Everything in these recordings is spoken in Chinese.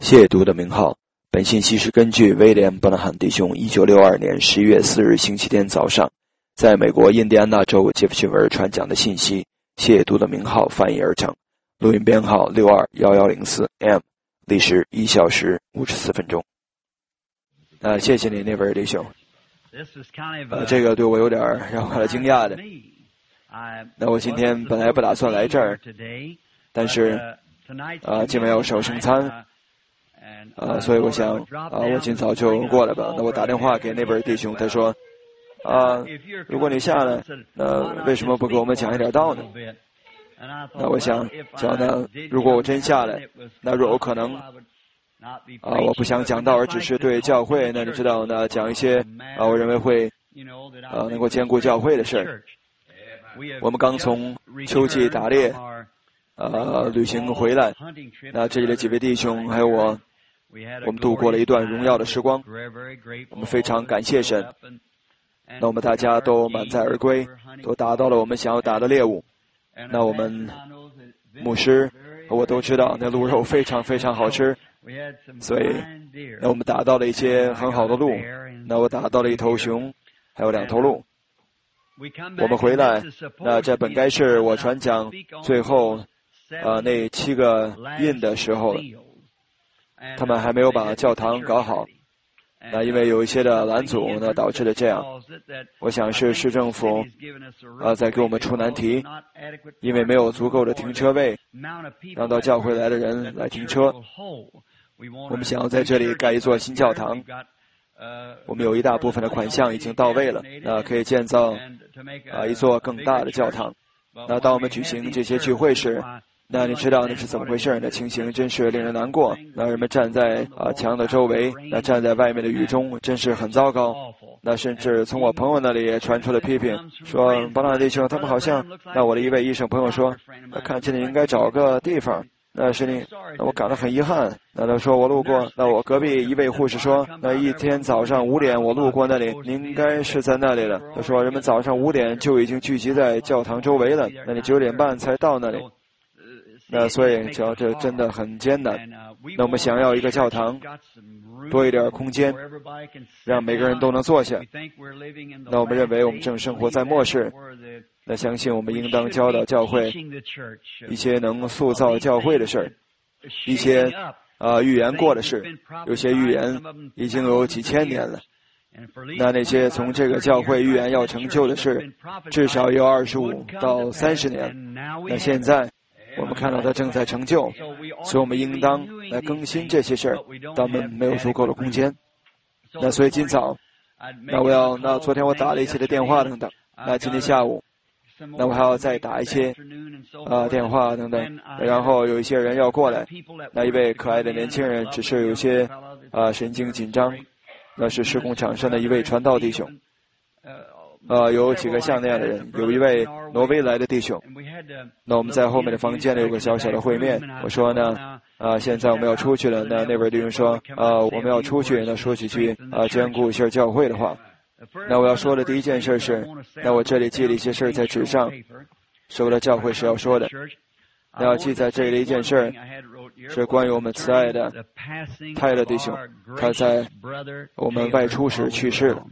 亵渎的名号。本信息是根据威廉·伯纳汉弟兄1962年11月4日星期天早上在美国印第安纳州杰弗逊文传讲的信息亵渎的名号翻译而成，录音编号621104M， 历时1小时54分钟。谢谢你那位弟兄。这个对我有点让我惊讶的。那我今天本来不打算来这儿，但是今晚要守圣餐，所以我想我今早就过来吧。那我打电话给那位弟兄，他说如果你下来，那为什么不给我们讲一点道呢？那我想呢，如果我真下来，那若有可能我不想讲道，而只是对教会，那你知道呢，讲一些我认为会能够兼顾教会的事儿。我们刚从秋季打猎旅行回来，那这里的几位弟兄还有我们度过了一段荣耀的时光，我们非常感谢神。那我们大家都满载而归，都打到了我们想要打的猎物。那我们牧师和我都知道那鹿肉非常非常好吃，所以那我们打到了一些很好的鹿。那我打到了1头熊，还有2头鹿。我们回来，那这本该是我传讲最后那7个印的时候了，他们还没有把教堂搞好。那因为有一些的拦阻，那导致了这样。我想是市政府在给我们出难题，因为没有足够的停车位，让到教会来的人来停车。我们想要在这里盖一座新教堂，我们有一大部分的款项已经到位了，那可以建造一座更大的教堂。那当我们举行这些聚会时，那你知道那是怎么回事？那情形真是令人难过。那人们站在墙的周围，那站在外面的雨中，真是很糟糕。那甚至从我朋友那里也传出了批评，说巴拿弟兄他们好像。那我的一位医生朋友说，看起来你应该找个地方。那我感到很遗憾。那他说我路过，那我隔壁一位护士说，那一天早上5点我路过那里，你应该是在那里了。他说人们早上5点就已经聚集在教堂周围了，那你9点半才到那里。那所以这真的很艰难。那我们想要一个教堂，多一点空间，让每个人都能坐下。那我们认为我们正生活在末世，那相信我们应当教导教会一些能塑造教会的事儿，一些预言过的事。有些预言已经有几千年了，那些从这个教会预言要成就的事，至少有25到30年。那现在我们看到它正在成就，所以我们应当来更新这些事儿，但我们没有足够的空间。那所以今早，那昨天我打了一些的电话等等，那今天下午，那我还要再打一些电话等等，然后有一些人要过来。那一位可爱的年轻人只是有些神经紧张，那是施工场上的一位传道弟兄。有几个像那样的人，有一位挪威来的弟兄。那我们在后面的房间里有个小小的会面。我说呢，现在我们要出去了。那位弟兄说，我们要出去，那说几句兼顾一下教会的话。那我要说的第一件事是，那我这里记了一些事在纸上，是为了教会是要说的。那要记在这里的一件事，是关于我们慈爱的泰勒弟兄，他在我们外出时去世了。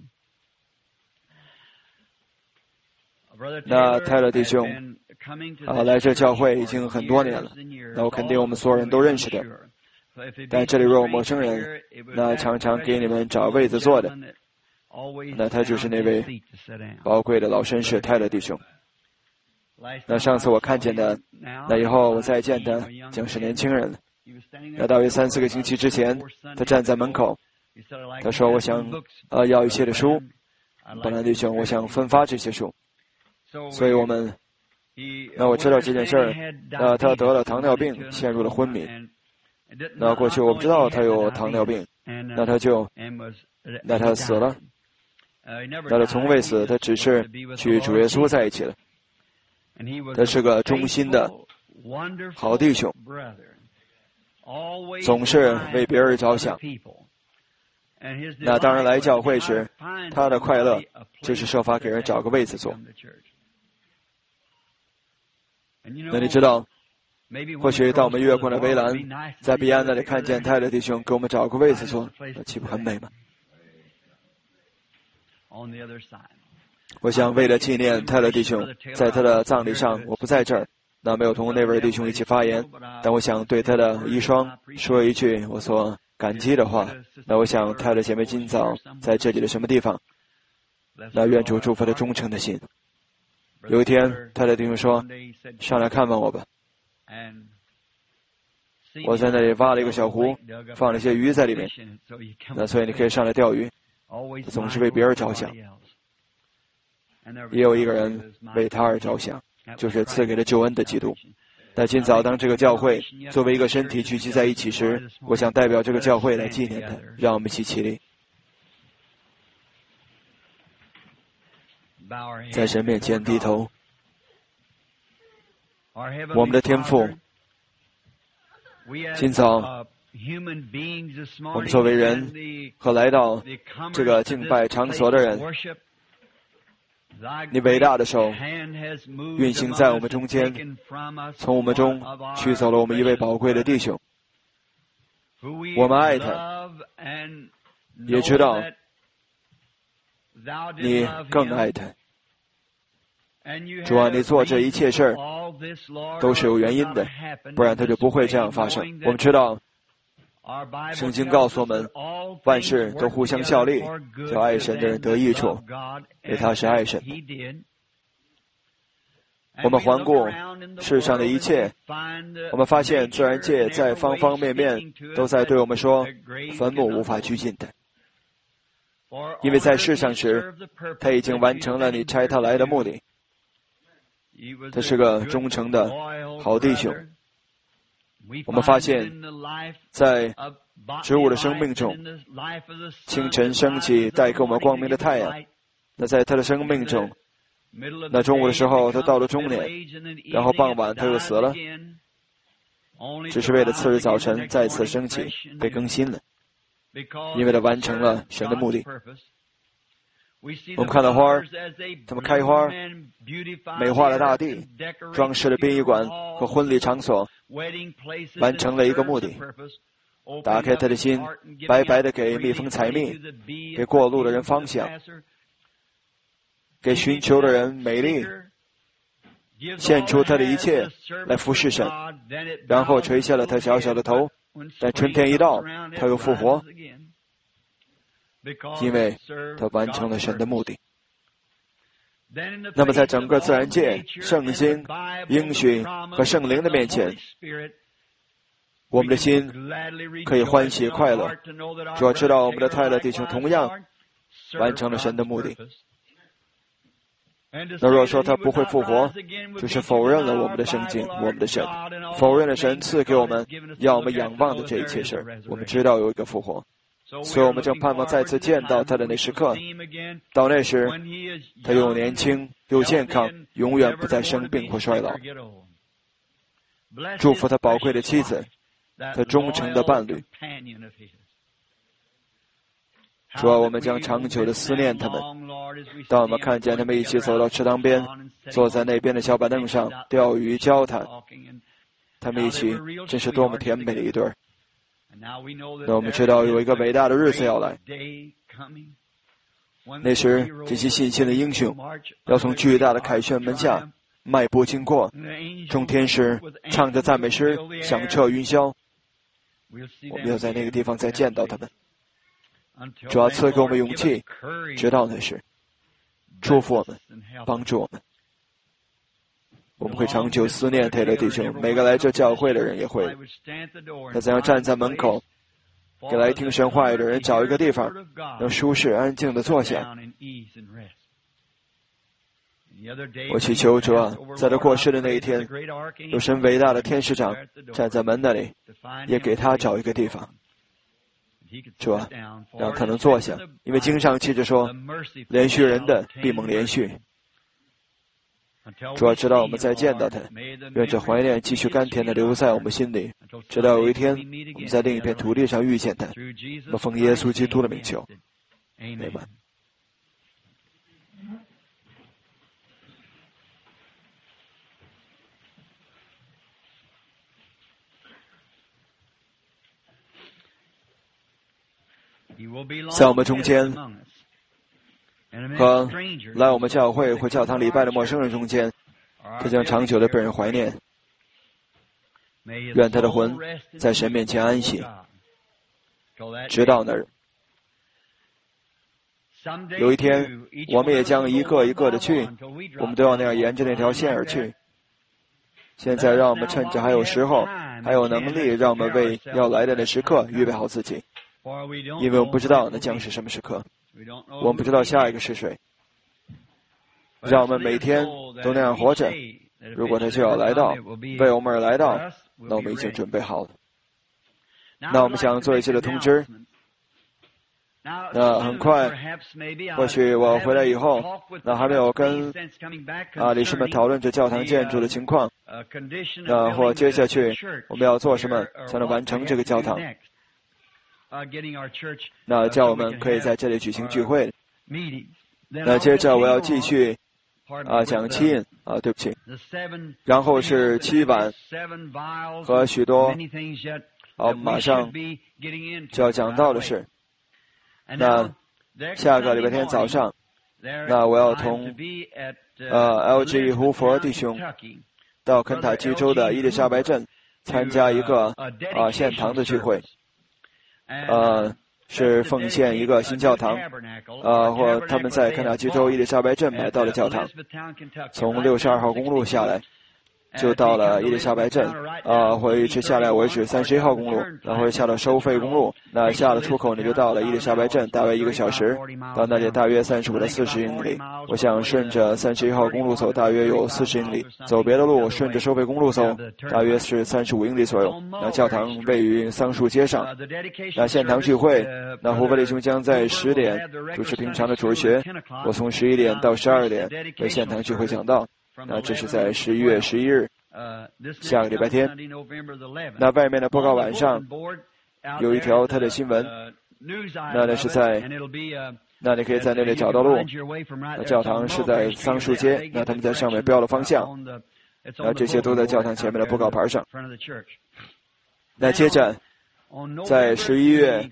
那泰勒弟兄来这教会已经很多年了，那我肯定我们所有人都认识的。但这里若有陌生人，那常常给你们找位子坐的，那他就是那位宝贵的老绅士泰勒弟兄。那上次我看见的，那以后我再见的将是年轻人了。那大约3-4个星期之前，他站在门口，他说我想要一些的书，本来弟兄我想分发这些书。所以那我知道这件事儿，他得了糖尿病，陷入了昏迷。那过去我不知道他有糖尿病，那他死了。那他从未死，他只是去主耶稣在一起了。他是个忠心的好弟兄，总是为别人着想。那当然来教会时，他的快乐就是设法给人找个位子坐。那你知道， 或许当我们越过了围栏，在彼岸那里看见泰勒弟兄给我们找个位子坐，那岂不很美吗？我想为了纪念泰勒弟兄，在他的葬礼上，我不在这儿，那没有同那位弟兄一起发言，但我想对他的遗孀说一句我所感激的话。那我想泰勒姐妹今早在这里的什么地方？那愿主祝福他忠诚的心。有一天，泰勒弟兄说：“上来看望我吧。”我在那里挖了一个小湖，放了一些鱼在里面，那所以你可以上来钓鱼。他总是为别人着想，也有一个人为他而着想，就是赐给了救恩的基督。但今早当这个教会作为一个身体聚集在一起时，我想代表这个教会来纪念他，让我们一起起立，在神面前低头。我们的天父，今早我们作为人和来到这个敬拜场所的人，你伟大的手运行在我们中间，从我们中取走了我们一位宝贵的弟兄。我们爱他，也知道你更爱他。主啊，你做这一切事儿都是有原因的，不然他就不会这样发生。我们知道圣经告诉我们，万事都互相效力，叫爱神的人得益处，因为他是爱神的。我们环顾世上的一切，我们发现自然界在方方面面都在对我们说，坟墓无法拘禁的，因为在世上时，他已经完成了你差他来的目的。他是个忠诚的好弟兄。我们发现，在植物的生命中，清晨升起带给我们光明的太阳。那在他的生命中，那中午的时候他到了中年，然后傍晚他又死了，只是为了次日早晨再次升起，被更新了，因为他完成了神的目的。我们看到花儿，它们开花，美化了大地，装饰了殡仪馆和婚礼场所，完成了一个目的。打开他的心，白白的给蜜蜂采蜜，给过路的人方向，给寻求的人美丽，献出他的一切来服侍神，然后垂下了他小小的头。但春天一到，他又复活，因为他完成了神的目的。那么在整个自然界、圣经、应许和圣灵的面前，我们的心可以欢喜快乐，主要知道我们的泰勒弟兄同样完成了神的目的。那若说他不会复活，就是否认了我们的圣经，我们的神，否认了神赐给我们要我们仰望的这一切事。我们知道有一个复活，所以我们正盼望再次见到他的那时刻。到那时，他又年轻又健康，永远不再生病或衰老。祝福他宝贵的妻子，他忠诚的伴侣。主啊，我们将长久的思念他们。当我们看见他们一起走到池塘边，坐在那边的小板凳上钓鱼交谈，他们一起真是多么甜美的一对儿。那我们知道有一个伟大的日子要来，那时这些信心的英雄要从巨大的凯旋门下迈步经过，众天使唱着赞美诗响彻云霄。我们要在那个地方再见到他们。主要赐给我们勇气，直到那时，祝福我们，帮助我们。我们会长久思念泰勒弟兄，每个来这教会的人也会。他怎样站在门口，给来听神话语的人找一个地方，能舒适安静地坐下。我祈求主啊，在他过世的那一天，有神伟大的天使长站在门那里，也给他找一个地方。主啊，让他能坐下，因为经上记着说，连续人的必蒙连续。主啊，直到我们再见到他，愿这怀念继续甘甜地留在我们心里，直到有一天我们在另一片土地上遇见他。我们奉耶稣基督的名求，阿们。 在我们中间和来我们教会或教堂礼拜的陌生人中间，他将长久的被人怀念。愿他的魂在神面前安息，直到那儿。有一天，我们也将一个一个的去，我们都要那样沿着那条线而去。现在让我们趁着还有时候，还有能力，让我们为要来的那时刻预备好自己，因为我们不知道那将是什么时刻，我们不知道下一个是谁。让我们每天都那样活着。如果他就要来到，为我们而来到，那我们已经准备好了。那我们想做一些的通知。那很快，或许我回来以后，那还没有跟理事们讨论这教堂建筑的情况，那或接下去我们要做什么才能完成这个教堂？那叫我们可以在这里举行聚会。那接着我要继续讲七印对不起，然后是七碗和许多马上就要讲到的事。那下个礼拜天早上，那我要同LG 胡佛弟兄到肯塔基州的伊丽莎白镇参加一个献堂的聚会，是奉献一个新教堂，或他们在肯塔基州伊丽莎白镇买到的教堂，从62号公路下来，就到了伊丽莎白镇，会一直下来为止31号公路，然后下了收费公路，那下了出口你就到了伊丽莎白镇，大约1个小时，到那里大约35到40英里。我想顺着31号公路走，大约有40英里，走别的路顺着收费公路走，大约是35英里左右。那教堂位于桑树街上。那献堂聚会，那胡佛弟兄将在10点主持平常的主日学，我从11点到12点为献堂聚会讲道。那这是在11月11日，下个礼拜天。那外面的报告板上有一条他的新闻，那是在，那你可以在那里找到路。那教堂是在桑树街，那他们在上面标了方向，那这些都在教堂前面的报告牌上。那接着，在11月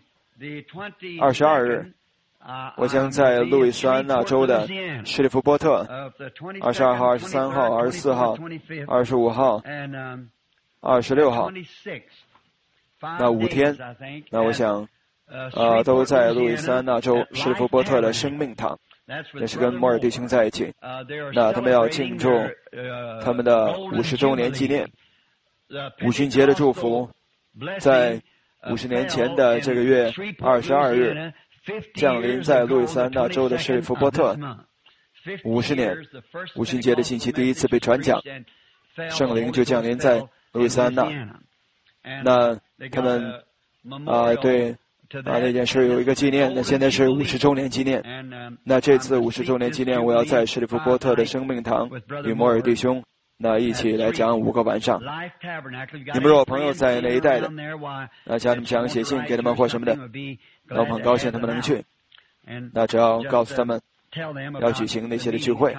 22日。我将在路易斯安那州的施利弗波特22号、23号、24号、25号、26号，那5天，那我想，都在路易斯安那州施利弗波特的生命堂，也是跟摩尔弟兄在一起。那他们要庆祝他们的50周年纪念，五旬节的祝福，在50年前的这个月22日。降临在路易斯安那州的施利弗波特，50年，五旬节的信息第一次被传讲，圣灵就降临在路易斯安那。那他们对那件事有一个纪念，那现在是50周年纪念。那这次50周年纪念，我要在施利弗波特的生命堂与摩尔弟兄那一起来讲5个晚上。你们如果朋友在那一带的，那叫你们想写信给他们或什么的，那我们很高兴他们能去。那只要告诉他们要举行那些的聚会。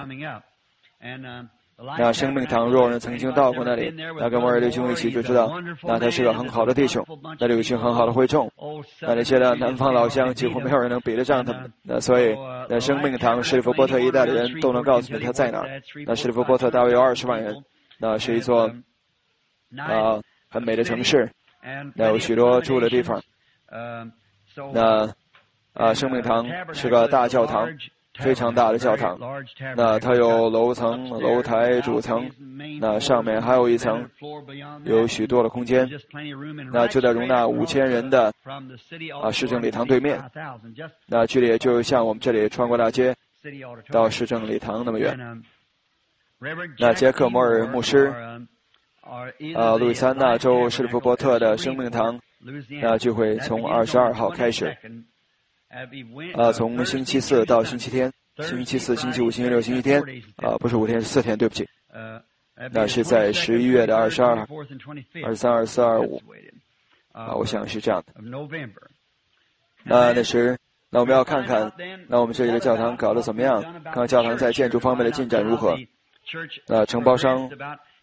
那生命堂若人曾经到过那里，那跟摩尔弟兄一起就知道，那他是个很好的弟兄，那里有一群很好的会众。那那些的南方老乡几乎没有人能比得上他们。那所以，那生命堂施利弗波特一带的人都能告诉你他在哪儿。那施利弗波特大约有20万人，那是一座很美的城市，那有许多住的地方。那生命堂是个大教堂，非常大的教堂。那它有楼层、楼台、主层，那上面还有一层，有许多的空间。那就在容纳5000人的市政礼堂对面。那距离也就像我们这里穿过大街到市政礼堂那么远。那杰克·摩尔牧师，路易斯安那州施利弗波特的生命堂，那聚会从22号开始，从星期四到星期天，星期四、星期五、星期六、星期天，不是5天，是4天，对不起。那是在11月的22、23、24、25，我想是这样的。那时，那我们要看看，那我们这里的教堂搞得怎么样？看看教堂在建筑方面的进展如何。承包商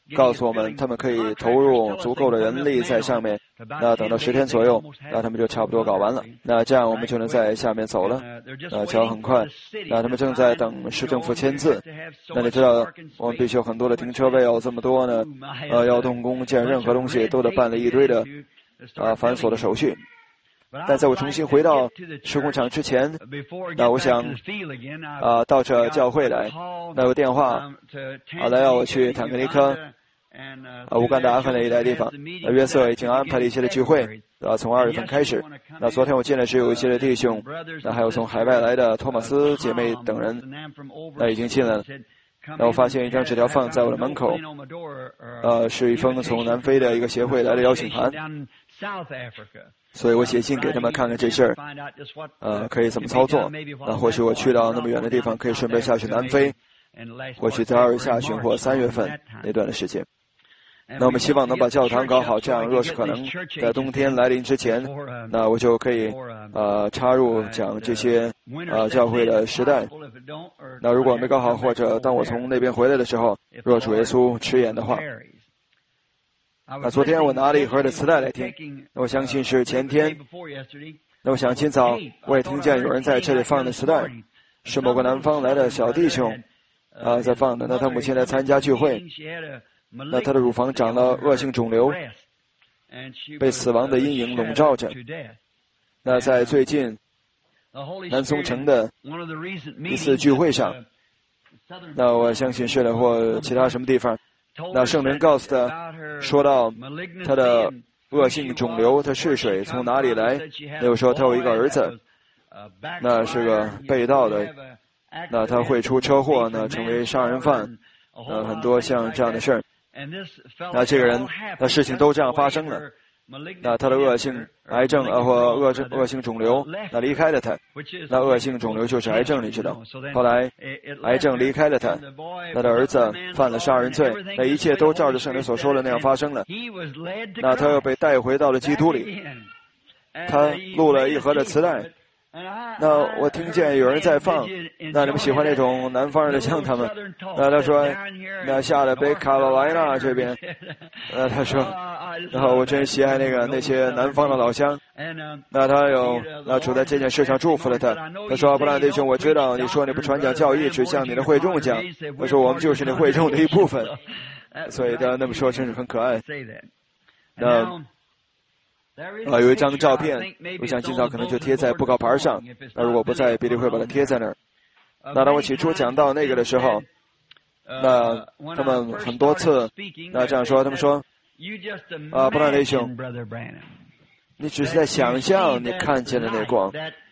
告诉我们他们可以投入足够的人力在上面，那等到10天左右，那他们就差不多搞完了，那这样我们就能在下面走了。瞧很快，那他们正在等市政府签字。那你知道我们必须有很多的停车位，有这么多呢，要动工建任何东西都得办了一堆的繁琐的手续。但在我重新回到施工场之前，那我想到这教会来，那有电话来要我去坦格尼科乌干达和那一带地方。约瑟已经安排了一些的聚会，从2月份开始。那昨天我见了是有一些的弟兄，那还有从海外来的托马斯姐妹等人，那已经进来了。那我发现一张纸条放在我的门口，是一封从南非的一个协会来的邀请函，所以我写信给他们看看这事儿，可以怎么操作。那或许我去到那么远的地方，可以顺便下去南非，或许在2月下旬或3月份那段的时间。那我们希望能把教堂搞好，这样若是可能，在冬天来临之前，那我就可以插入讲这些教会的时代。那如果没搞好，或者当我从那边回来的时候，若主耶稣迟延的话，那昨天我拿了一盒的磁带来听，那我相信是前天。那我想今早我也听见有人在这里放的磁带，是某个南方来的小弟兄在放的。那他母亲来参加聚会，那他的乳房长了恶性肿瘤，被死亡的阴影笼罩着。那在最近南松城的一次聚会上，那我相信是的或其他什么地方，那圣灵告诉他说到他的恶性肿瘤的试水从哪里来。那有时候他有一个儿子，那是个被盗的，那他会出车祸呢，成为杀人犯，很多像这样的事儿。那这个人，那事情都这样发生了。那他的恶性癌症或恶性肿瘤，那离开了他。那恶性肿瘤就是癌症，你知道。后来癌症离开了他，他的儿子犯了杀人罪，那一切都照着圣灵所说的那样发生了。那他又被带回到了基督里，他录了一盒的磁带。那我听见有人在放，那你们喜欢那种南方人的像他们？那他说，那下了北卡罗来纳这边，他说，然后我真喜爱那些南方的老乡。那他有主在这件事上祝福了他。他说，布兰弟兄，我知道你说你不传讲教义，只向你的会众讲。我说我们就是你会众的一部分，所以他那么说真是很可爱。那有一张照片，我想今早可能就贴在布告牌上。那如果不在，比利会把它贴在那儿。那当我起初讲到那个的时候，那他们很多次，那这样说，他们说，布兰弟兄，你只是在想象你看见的那光，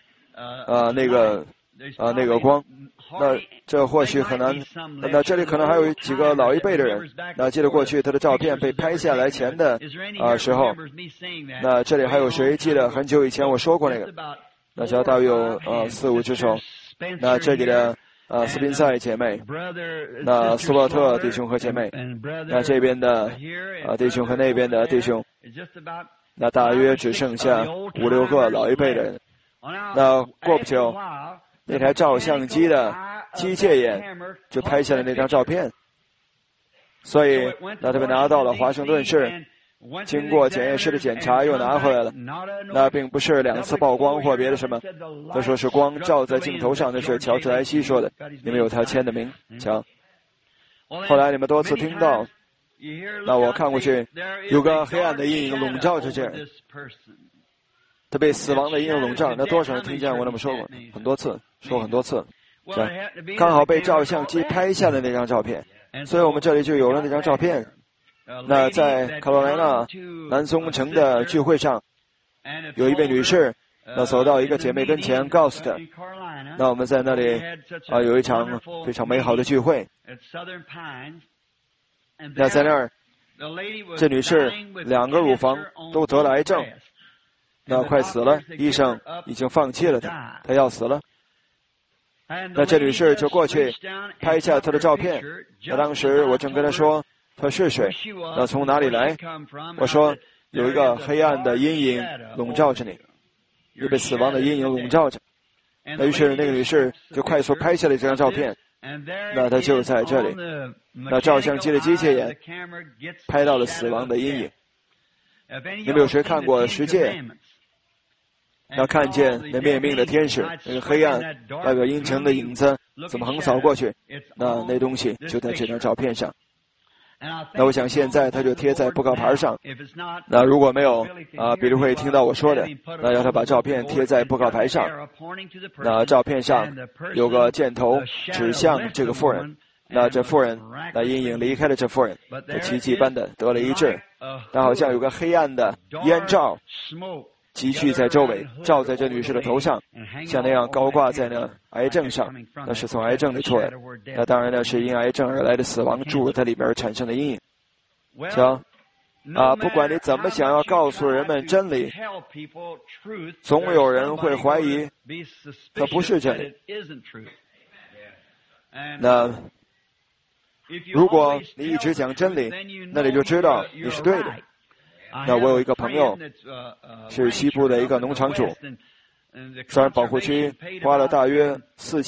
那个光。那这或许很难。那这里可能还有几个老一辈的人，那记得过去他的照片被拍下来前的时候，那这里还有谁记得很久以前我说过那个？那只要大约有4、5只手。那这里的斯宾塞姐妹，那斯洛特弟兄和姐妹，那这边的弟兄和那边的弟兄，那大约只剩下5、6个老一辈的人。那过不久，那台照相机的机械眼就拍下了那张照片，所以那他们拿到了华盛顿市，经过检验室的检查又拿回来了。那并不是2次曝光或别的什么，他说是光照在镜头上，那是乔治莱西说的，里面有他签的名。瞧，后来你们多次听到，那我看过去有个黑暗的阴影笼罩着这人，他被死亡的阴影笼罩。那多少人听见我那么说过？很多次，说很多次。刚好被照相机拍下的那张照片，所以我们这里就有了那张照片。那在卡罗来纳南松城的聚会上，有一位女士，那走到一个姐妹跟前，告诉她，那我们在那里有一场非常美好的聚会。那在那儿，这女士2个乳房都得了癌症，那快死了，医生已经放弃了她，她要死了。那这女士就过去拍下她的照片。那当时我正跟她说，她是谁？那从哪里来？我说有一个黑暗的阴影笼罩着你，有被死亡的阴影笼罩着。那于是那个女士就快速拍下了这张照片。 那他就在这里。那照相机的机械眼拍到了死亡的阴影。你们有谁看过《十诫》？那看见那灭命的天使，那个黑暗代表阴沉的影子怎么横扫过去？那东西就在这张照片上。那我想现在他就贴在布告牌上。那如果没有比利会听到我说的，那要他把照片贴在布告牌上。那照片上有个箭头指向这个妇人。那这妇人，那阴影离开了这妇人，这奇迹般的得了医治。那好像有个黑暗的烟罩集聚在周围，照在这女士的头上，像那样高挂在那癌症上，那是从癌症里出来的。那当然呢，是因癌症而来的死亡注入在里边产生的阴影。行，不管你怎么想要告诉人们真理，总有人会怀疑它不是真理。那如果你一直讲真理，那你就知道你是对的。那我有一个朋友是西部的一个农场主，自然保护区花了大约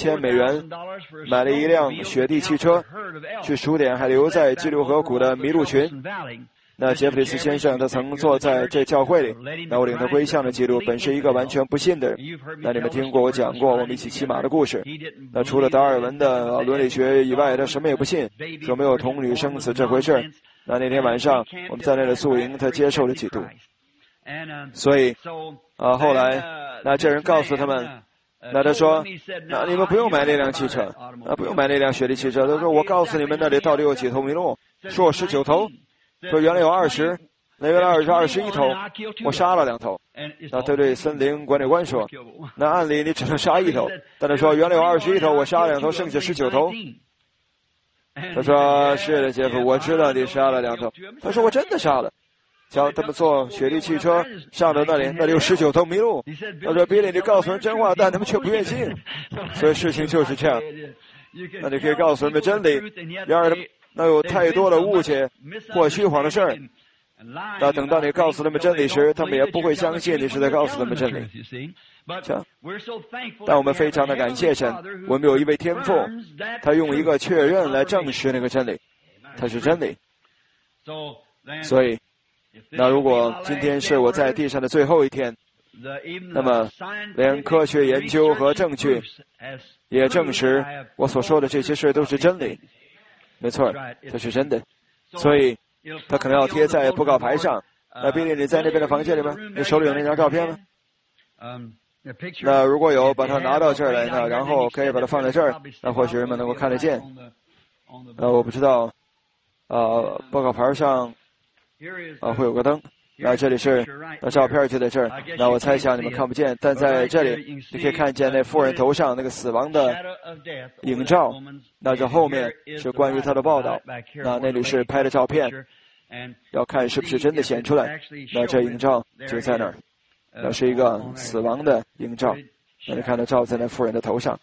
$4000买了一辆雪地汽车，去数点还留在激流河谷的麋鹿群。那杰弗里斯先生他曾坐在这教会里，那我领他归向的记录本是一个完全不信的人。那你们听过我讲过我们一起骑马的故事。那除了达尔文的伦理学以外，他什么也不信，说没有童女生死这回事。那天晚上我们在那里宿营，他接受了基督。所以后来那这人告诉他们，那他说，那你们不用买那辆汽车，不用买那辆雪地汽车。他说我告诉你们那里到底有几头麋鹿，说我19头，说原来有20，那原来21头，我杀了2头。那他对森林管理官说，那按理你只能杀1头，但他说原来有21头，我杀了2头，剩下19头。他说是的，杰夫，我知道你杀了2头。他说我真的杀了。瞧，他们坐雪地汽车上到那里有19头麋鹿。他说比利，你告诉人真话，但他们却不愿信。所以事情就是这样。那你可以告诉人们真理，然而他们那有太多的误解或虚谎的事儿。那等到你告诉他们真理时，他们也不会相信你是在告诉他们真理。但我们非常的感谢神，我们有一位天父，他用一个确认来证实那个真理，它是真理。所以那如果今天是我在地上的最后一天，那么连科学研究和证据也证实我所说的这些事都是真理。没错，这是真的。所以他可能要贴在布告牌上。那比利，你在那边的房间里吗？你手里有那张照片吗？那如果有，把它拿到这儿来呢，然后可以把它放在这儿，那或许人们能够看得见。我不知道，布告牌上会有个灯。那这里是照片就在这儿。那我猜想你们看不见，但在这里你可以看见那妇人头上那个死亡的影照。那这后面是关于他的报道。那里是拍的照片，要看是不是真的显出来。那这影照就在那儿，那是一个死亡的影照。那你看到照在那妇人的头上。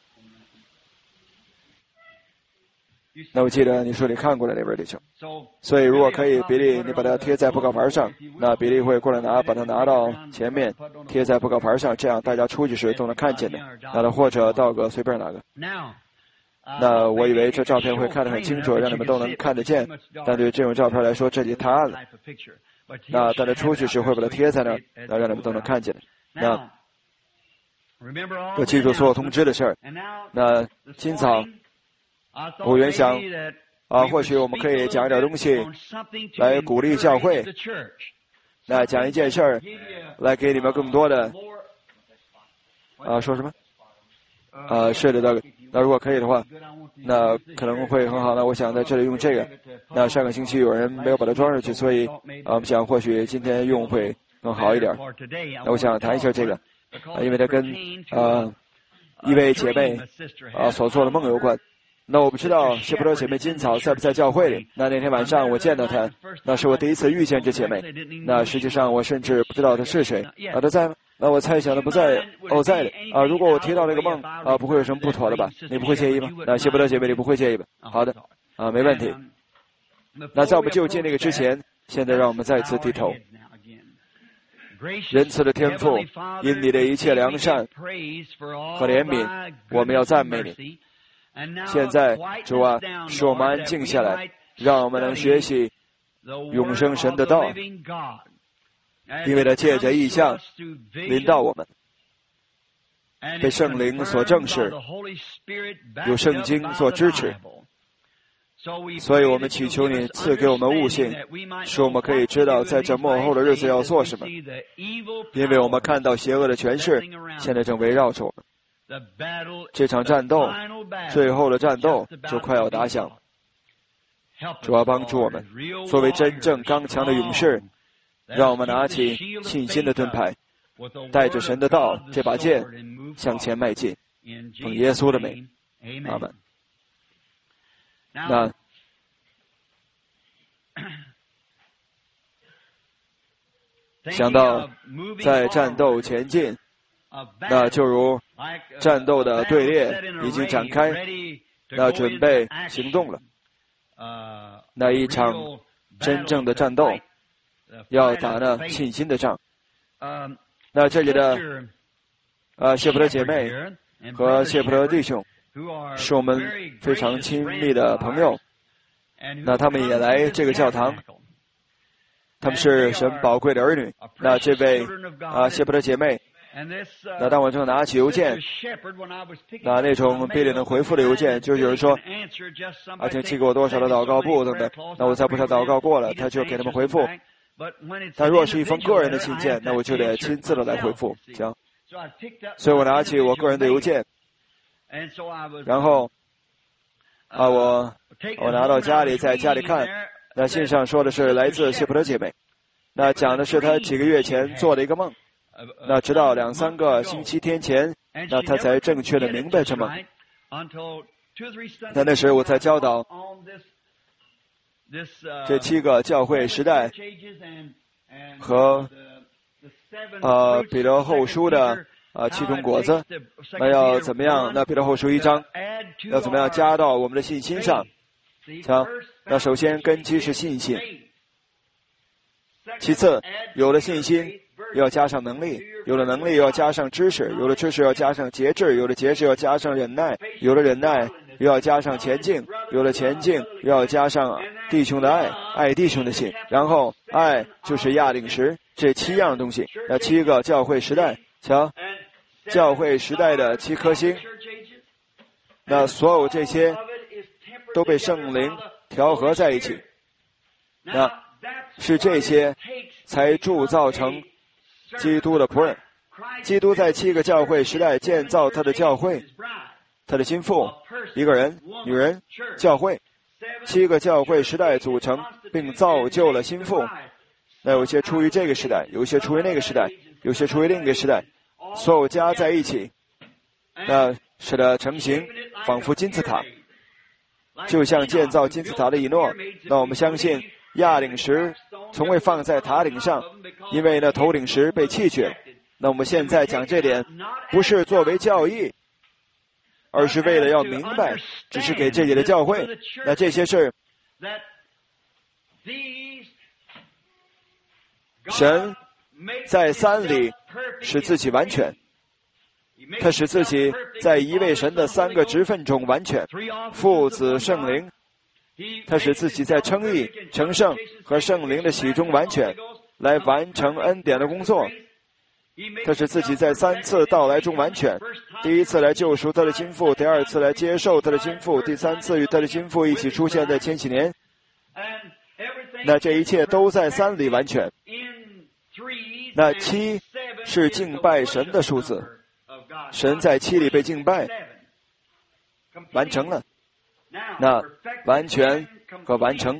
那我记得你说你看过了那本里头，所以如果可以，比利你把它贴在布告牌上，那比利会过来把它拿到前面贴在布告牌上，这样大家出去时都能看见的。那或者到个随便哪个。那我以为这照片会看得很清楚，让你们都能看得见，但对这种照片来说，这里太暗了。那大家出去时会把它贴在那儿，那让你们都能看见的。那要记住所有通知的事儿。那今早我原想或许我们可以讲一点东西来鼓励教会，那讲一件事儿来给你们更多的说什么是的，那如果可以的话，那可能会很好。那我想在这里用这个。那上个星期有人没有把它装上去，所以我们想或许今天用会更好一点。那我想谈一下这个，因为它跟一位姐妹所做的梦有关。那我不知道谢普勒姐妹今早在不在教会里。那天晚上我见到她，那是我第一次遇见这姐妹。那实际上我甚至不知道她是谁。她在吗？那我猜想她不在。在的。如果我提到这个梦不会有什么不妥的吧？你不会介意吗？那谢普勒姐妹你不会介意吧？好的。没问题。那在我们就近那个之前，现在让我们再次低头。仁慈的天父，因你的一切良善和怜悯，我们要赞美你。 现在，主啊，使我们安静下来，让我们能学习永生神的道，因为它借着异象临到我们，被圣灵所证实，有圣经做支持。所以我们祈求你赐给我们悟性，使我们可以知道在这末后的日子要做什么，因为我们看到邪恶的权势现在正围绕着我们。这场战斗，最后的战斗就快要打响了。主要帮助我们，作为真正刚强的勇士，让我们拿起信心的盾牌，带着神的道这把剑向前迈进，奉耶稣的名，阿们。那想到在战斗前进，那就如战斗的队列已经展开，那准备行动了。那一场真正的战斗，要打那信心的仗。那这里的谢普勒姐妹和谢普勒弟兄是我们非常亲密的朋友，那他们也来这个教堂，他们是神宝贵的儿女。那这位谢普勒姐妹，那当我正拿起邮件，那种必能回复的邮件，就是有人说请寄给我多少的祷告簿等等，那我再不是祷告过了，他就给他们回复。但若是一封个人的信件，那我就得亲自的来回复，行。所以我拿起我个人的邮件，然后我拿到家里，在家里看，那信上说的是来自谢普勒姐妹，那讲的是她几个月前做的一个梦，那直到2-3个星期天前，那她才正确的明白这梦。那时我才教导这7个教会时代和彼得后书的7种果子，那要怎么样？那彼得后书1章要怎么样加到我们的信心上？行，那首先根基是信心，其次有了信心要加上能力，有了能力要加上知识，有了知识要加上节制，有了节制要加上忍耐，有了忍耐又要加上前进，有了前进又要加上弟兄的爱，爱弟兄的心，然后爱就是亚领石，这7样东西。那7个教会时代，瞧，教会时代的7颗星，那所有这些都被圣灵调和在一起，那是这些才铸造成基督的仆人。基督在7个教会时代建造他的教会，他的心腹，一个人、女人、教会，7个教会时代组成并造就了心腹。那有些出于这个时代，有些出于那个时代，有些出于另一个时代，所有加在一起，那使得成型，仿佛金字塔，就像建造金字塔的以诺。那我们相信亚领石从未放在塔顶上，因为那头顶石被弃绝。那我们现在讲这点，不是作为教义，而是为了要明白，只是给这里的教会。那这些事，神在3里使自己完全，他使自己在一位神的3个职分中完全，父子圣灵，他使自己在称义、成圣和圣灵的喜中完全，来完成恩典的工作。他使自己在3次到来中完全，第1次来救赎他的心腹，第2次来接受他的心腹，第3次与他的心腹一起出现在千禧年。那这一切都在3里完全。那7是敬拜神的数字，神在7里被敬拜，完成了。那完全和完成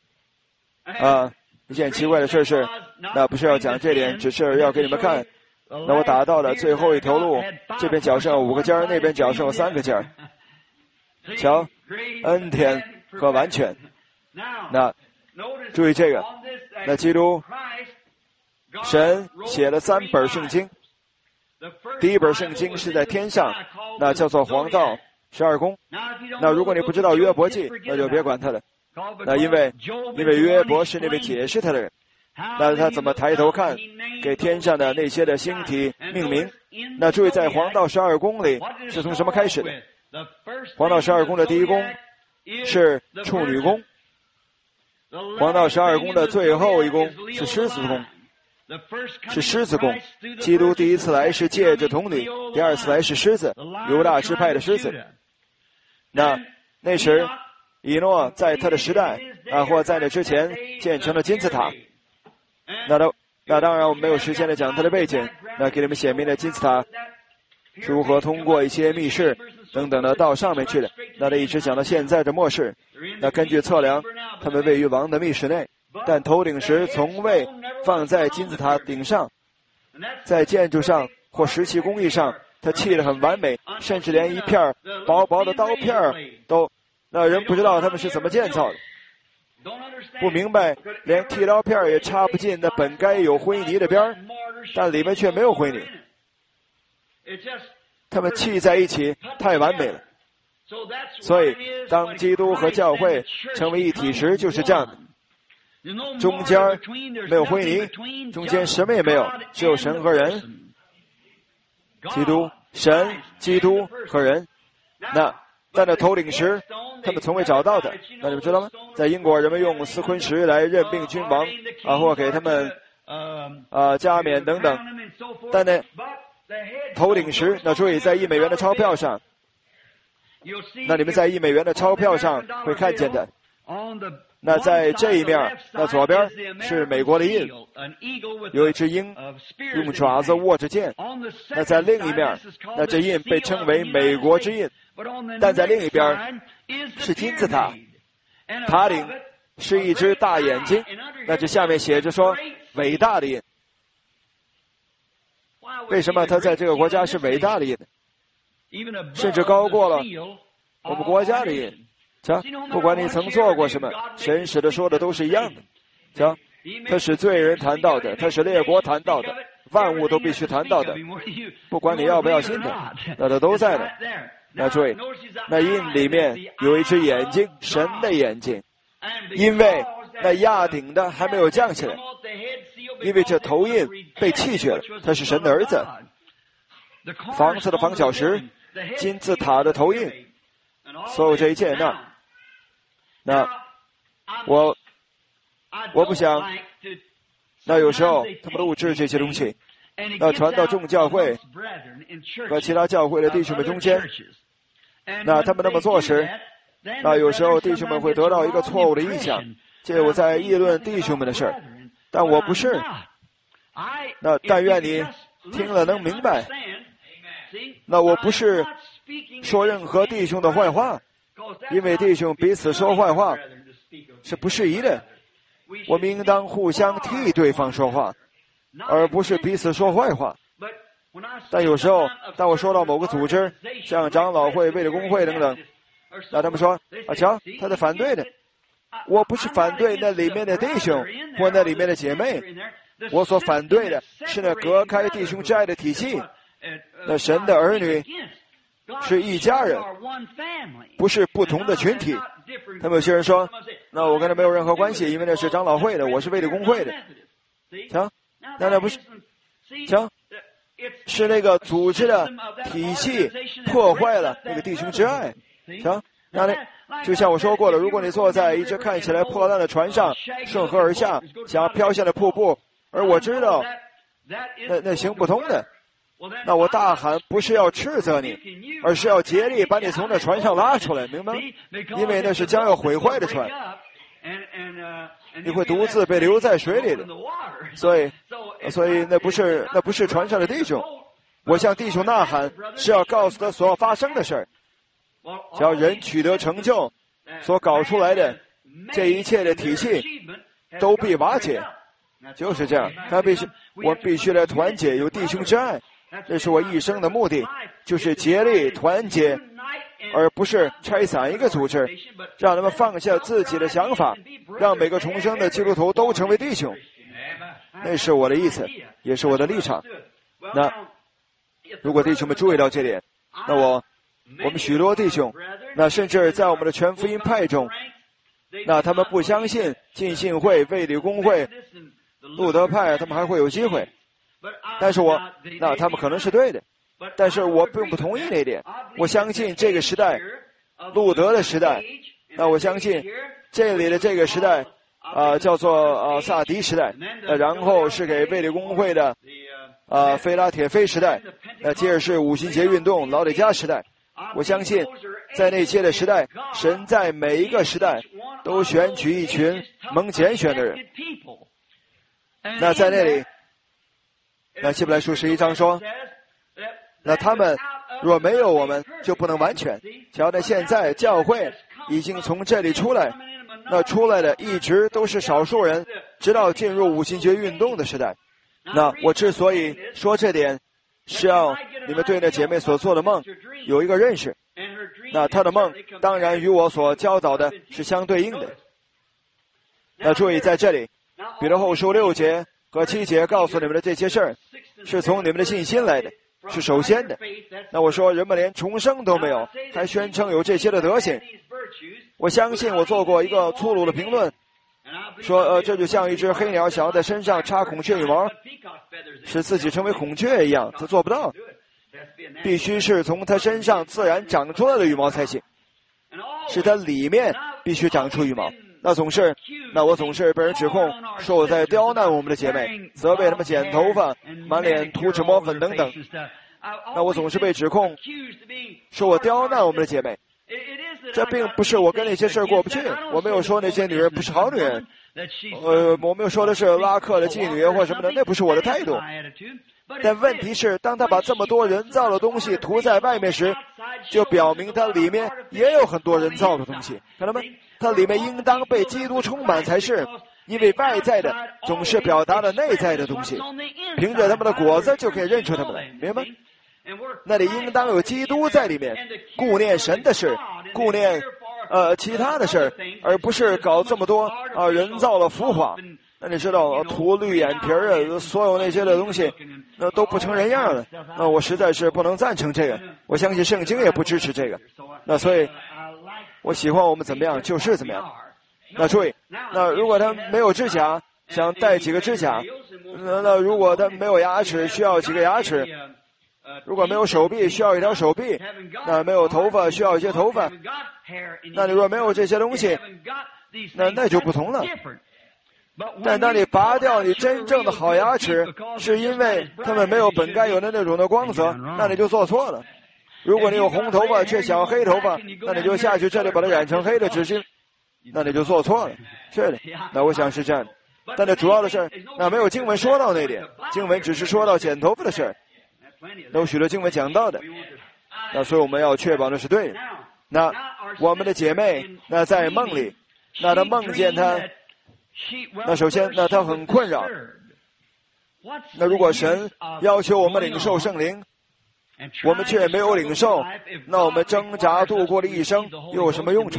一件奇怪的事是，那不是要讲这点，只是要给你们看。那我打到了最后一条路，这边脚上有5个尖，那边脚上有3个尖。瞧，恩典和完全。那注意这个，那基督神写了3本圣经，第1本圣经是在天上，那叫做黄道12宫。那如果你不知道约伯记，那就别管他了。那因为约伯是那位解释他的人，那他怎么抬头看，给天上的那些的星体命名。那注意，在黄道12宫里是从什么开始的？ 黄道12宫的第一宫是处女宫，黄道12宫的最后一宫是狮子宫，是狮子宫。基督第一次来是借着童女，第二次来是狮子，犹大支派的狮子。那时以诺在他的时代或在那之前建成了金字塔。那当然我们没有时间来讲他的背景，那给你们显明了金字塔是如何通过一些密室等等的到上面去的。那他一直讲到现在的末世。那根据测量，他们位于王的密室内，但头顶石从未放在金字塔顶上，在建筑上或石器工艺上，它砌得很完美，甚至连一片薄薄的刀片都，那人不知道他们是怎么建造的，不明白，连剃刀片也插不进那本该有灰泥的边儿，但里面却没有灰泥。他们砌在一起太完美了。所以当基督和教会成为一体时就是这样的，中间没有灰泥，中间什么也没有，只有神和人，神、基督和人。在那头顶石他们从未找到的，那你们知道吗？在英国人们用斯昆石来任命君王或给他们加冕等等，但那头顶石，那注意在$1的钞票上，那你们在$1的钞票上会看见的。那在这一面，那左边是美国的印，有一只鹰用爪子握着剑。那在另一面，那这印被称为美国之印，但在另一边是金字塔，塔顶是一只大眼睛，那这下面写着说伟大的印。为什么它在这个国家是伟大的印？甚至高过了我们国家的印。不管你曾做过什么，神使的说的都是一样的。它是罪人谈到的，它是列国谈到的，万物都必须谈到的，不管你要不要信的，那它都在的。那注意，那印里面有一只眼睛，神的眼睛，因为那压顶的还没有降下来，因为这头印被弃绝了，他是神的儿子。房子的房角石，金字塔的头印，所有这一切，那我不想，那有时候他们录制这些东西，那传到众教会和其他教会的弟兄们中间，那他们那么做时，那有时候弟兄们会得到一个错误的印象，借我在议论弟兄们的事儿，但我不是。那但愿你听了能明白，那我不是说任何弟兄的坏话，因为弟兄彼此说坏话是不适宜的。我们应当互相替对方说话，而不是彼此说坏话。但有时候当我说到某个组织，像长老会、卫理公会等等，那他们说瞧他在反对的，我不是反对那里面的弟兄或那里面的姐妹，我所反对的是那隔开弟兄之爱的体系。那神的儿女是一家人，不是不同的群体。他们有些人说，那我跟他没有任何关系，因为那是长老会的，我是卫理公会的。瞧，那不是，瞧，是那个组织的体系破坏了那个弟兄之爱。瞧，那就像我说过了，如果你坐在一只看起来破烂的船上，顺河而下，想要飘下的瀑布，而我知道那行不通的，那我大喊不是要斥责你，而是要竭力把你从那船上拉出来，明白吗？因为那是将要毁坏的船，你会独自被留在水里的。所以那不是船上的弟兄。我向弟兄呐喊，是要告诉他所要发生的事儿。只要人取得成就，所搞出来的这一切的体系都必瓦解，就是这样。我必须来团结，有弟兄之爱，这是我一生的目的，就是竭力团结，而不是拆散一个组织，让他们放下自己的想法，让每个重生的基督徒都成为弟兄。那是我的意思，也是我的立场。那如果弟兄们注意到这点，那我们许多弟兄，那甚至在我们的全福音派中，那他们不相信浸信会、卫理公会、路德派，他们还会有机会。但是那他们可能是对的，但是我并不同意那一点。我相信这个时代路德的时代。那我相信这里的这个时代叫做萨迪时代，然后是给卫理公会的菲拉铁菲时代，接着是五旬节运动老底嘉时代。我相信在那些的时代，神在每一个时代都选取一群蒙拣选的人。那在那里，那希伯来书11章说，那他们若没有我们，就不能完全。瞧着现在教会已经从这里出来，那出来的一直都是少数人，直到进入五旬节运动的时代。那我之所以说这点，是要你们对那姐妹所做的梦有一个认识。那她的梦当然与我所教导的是相对应的。那注意在这里，彼得后书6节和7节告诉你们的这些事儿，是从你们的信心来的，是首先的。那我说人们连重生都没有，还宣称有这些的德行。我相信我做过一个粗鲁的评论，说这就像一只黑鸟想要在身上插孔雀羽毛，使自己成为孔雀一样，他做不到。必须是从他身上自然长出来的羽毛才行，是他里面必须长出羽毛。那我总是被人指控说我在刁难我们的姐妹，责备他们剪头发、满脸涂脂抹粉等等。那我总是被指控说我刁难我们的姐妹。这并不是我跟那些事儿过不去，我没有说那些女人不是好女人，我没有说的是拉客的妓女或什么的，那不是我的态度。但问题是，当他把这么多人造的东西涂在外面时，就表明他里面也有很多人造的东西，看到吗？他里面应当被基督充满才是，因为外在的总是表达了内在的东西，凭着他们的果子就可以认出他们来，明白吗？那里应当有基督在里面，顾念神的事，顾念其他的事，而不是搞这么多人造的浮华。那你知道涂绿眼皮儿所有那些的东西，那都不成人样了。那我实在是不能赞成这个，我相信圣经也不支持这个。那所以我喜欢我们怎么样就是怎么样。那注意，那如果他没有指甲，想戴几个指甲，那如果他没有牙齿，需要几个牙齿，如果没有手臂，需要一条手臂，那没有头发，需要一些头发。那你若没有这些东西，那就不同了。但当你拔掉你真正的好牙齿，是因为他们没有本该有的那种的光泽，那你就做错了。如果你有红头发却想要黑头发，那你就下去这里把它染成黑的直须，那你就做错了。是的，那我想是这样的。但这主要的事儿，那没有经文说到那点，经文只是说到剪头发的事儿，有许多经文讲到的。那所以我们要确保那是对的。那我们的姐妹，那在梦里，那她梦见她，那首先，那她很困扰。那如果神要求我们领受圣灵，我们却没有领受，那我们挣扎度过了一生又有什么用处？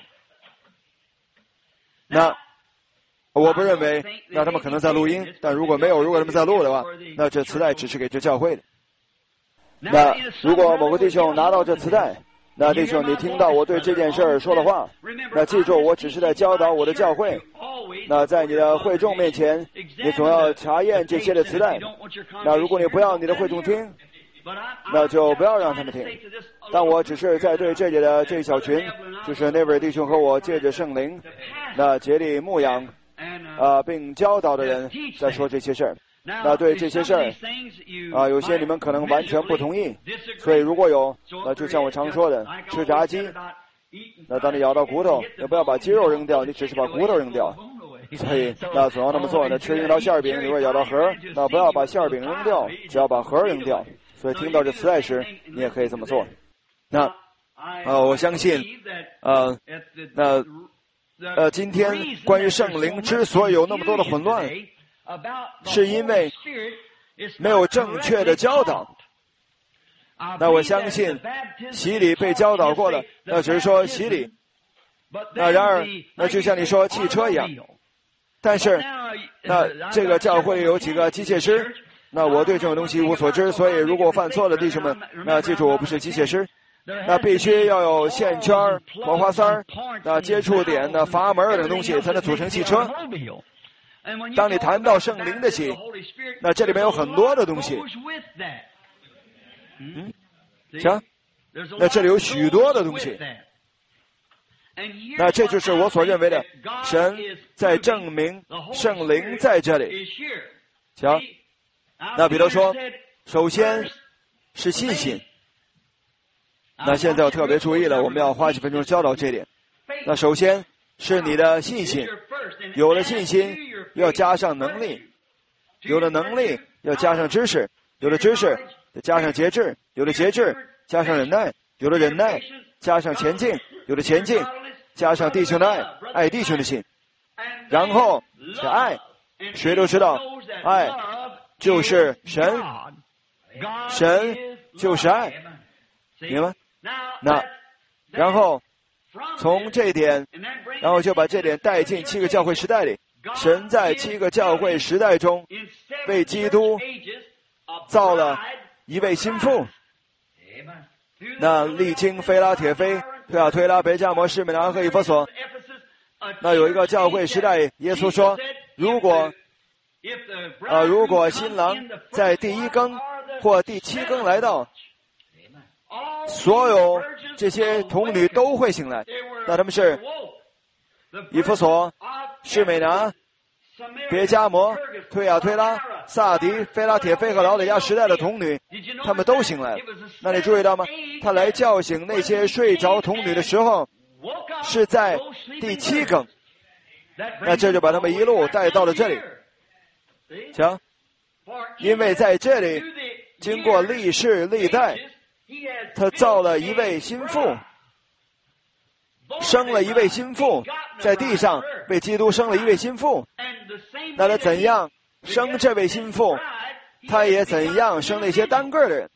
那我不认为，那他们可能在录音，但如果他们在录的话，那这磁带只是给这教会的。那如果某个弟兄拿到这磁带，那弟兄你听到我对这件事儿说的话，那记住我只是在教导我的教会。那在你的会众面前，你总要查验这些的磁带。那如果你不要你的会众听，那就不要让他们听。但我只是在对这里的这一小群，就是那位弟兄和我借着圣灵，那竭力牧养并教导的人在说这些事儿。那对这些事儿有些你们可能完全不同意，所以如果有就像我常说的，吃炸鸡，那当你咬到骨头，你不要把肌肉扔掉，你只是把骨头扔掉。所以那总要那么做。那吃樱桃馅饼，你会咬到核，那不要把馅饼扔掉，只要把核扔掉。所以听到这磁带时，你也可以这么做。那我相信今天关于圣灵之所以有那么多的混乱，是因为没有正确的教导。那我相信洗礼被教导过了，那只是说洗礼。那然而，那就像你说汽车一样，但是那这个教会有几个机械师，那我对这种东西一无所知，所以如果犯错了，弟兄们，那记住我不是机械师。那必须要有线圈、火花塞、那接触点、那阀门等东西才能组成汽车。当你谈到圣灵的喜，那这里面有很多的东西。行，那这里有许多的东西。 那这就是我所认为的，神在证明圣灵在这里。瞧，那彼得说，首先是信心。那现在我特别注意了，我们要花几分钟教导这点。那首先是你的信心，有了信心要加上能力，有了能力要加上知识，有了知识要加上节制，有了节制加上忍耐，有了忍耐加上前进，有了前进加上弟兄的爱，爱弟兄的心，然后是爱。谁都知道爱就是神，神就是爱，明白吗？那然后从这一点，然后就把这点带进7个教会时代里。神在7个教会时代中为基督造了一位心腹。那历经腓拉铁非、推亚推拉、别迦摩、士美拿和以弗所，那有一个教会时代，耶稣说，如果新郎在第1更或第7更来到，所有这些童女都会醒来。那他们是以弗所、士美拿、别迦摩、推亚推拉、萨迪、腓拉铁非和老底亚时代的童女，他们都醒来了。那你注意到吗？他来叫醒那些睡着童女的时候是在第7更，那这就把他们一路带到了这里。瞧，因为在这里经过历世历代，他造了一位心腹，生了一位心腹，在地上为基督生了一位心腹。那他怎样生这位心腹，他也怎样生那些单个的人。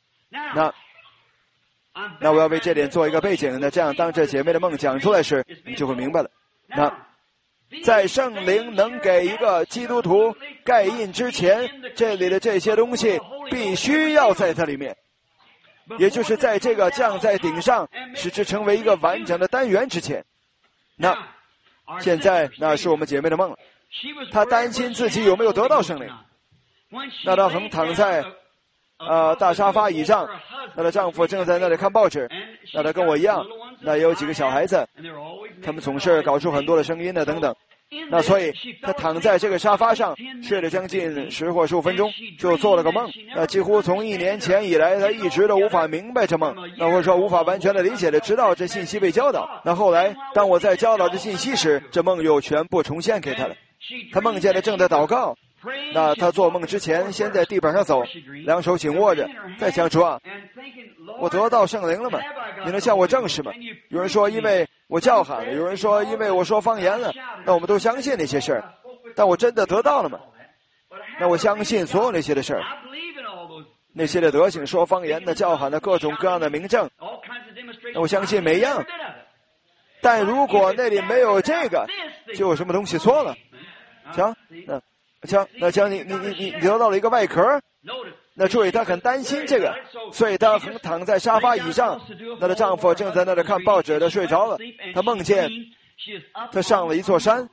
那我要为这点做一个背景，那这样当这姐妹的梦讲出来时，你就会明白了。那在圣灵能给一个基督徒盖印之前，这里的这些东西必须要在它里面，也就是在这个降在顶上使之成为一个完整的单元之前。那现在那是我们姐妹的梦了，她担心自己有没有得到圣灵。那她横躺在大沙发椅上，那她丈夫正在那里看报纸。那她跟我一样，那也有几个小孩子，他们总是搞出很多的声音的等等。那所以她躺在这个沙发上睡了将近10或15分钟，就做了个梦。那几乎从1年前以来，她一直都无法明白这梦，那或者说无法完全的理解的，直到这信息被教导。那后来当我在教导这信息时，这梦又全部重现给她了。她梦见了正在祷告。那她做梦之前先在地板上走，2手紧握着，再想主啊，我得到圣灵了吗？你能向我证实吗？有人说因为我叫喊了，有人说因为我说方言了。那我们都相信那些事儿，但我真的得到了吗？那我相信所有那些的事儿，那些的德行、说方言的、叫喊的各种各样的明证，那我相信每一样。但如果那里没有这个，就有什么东西错了。瞧，那你得到了一个外壳。那注意，她很担心这个，所以她横躺在沙发椅上。她的丈夫正在那里看报纸，她睡着了。她梦见她上了一座山，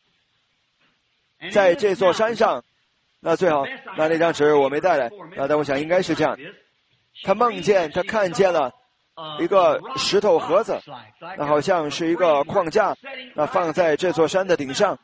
在这座山上，那最好那张纸我没带来，但我想应该是这样。她梦见她看见了一个石头盒子，那好像是一个框架，那放在这座山的顶上。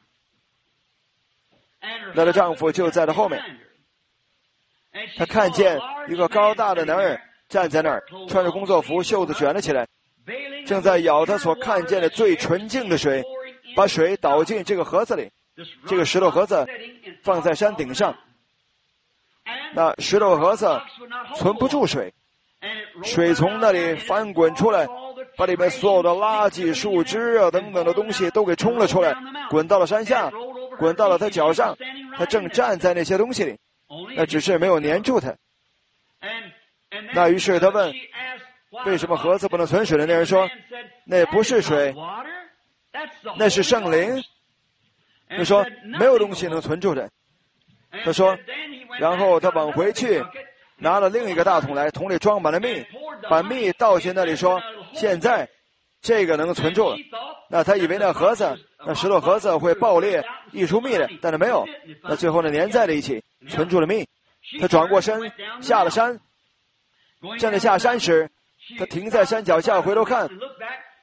她的丈夫就在她后面。她看见一个高大的男人站在那儿，穿着工作服，袖子卷了起来，正在舀他所看见的最纯净的水，把水倒进这个盒子里。这个石头盒子放在山顶上，那石头盒子存不住水，水从那里翻滚出来，把里面所有的垃圾、树枝啊等等的东西都给冲了出来，滚到了山下，滚到了他脚上。他正站在那些东西里，那只是没有粘住他。那于是他问，为什么盒子不能存水的？那人说，那不是水，那是圣灵。他说没有东西能存住的。他说，然后他往回去拿了另一个大桶来，桶里装满了蜜，把蜜倒进那里，说现在这个能存住了。那他以为那盒子，那石头盒子会爆裂溢出蜜来，但是没有。那最后呢，粘在了一起，存住了蜜。他转过身下了山，正在下山时，他停在山脚下回头看，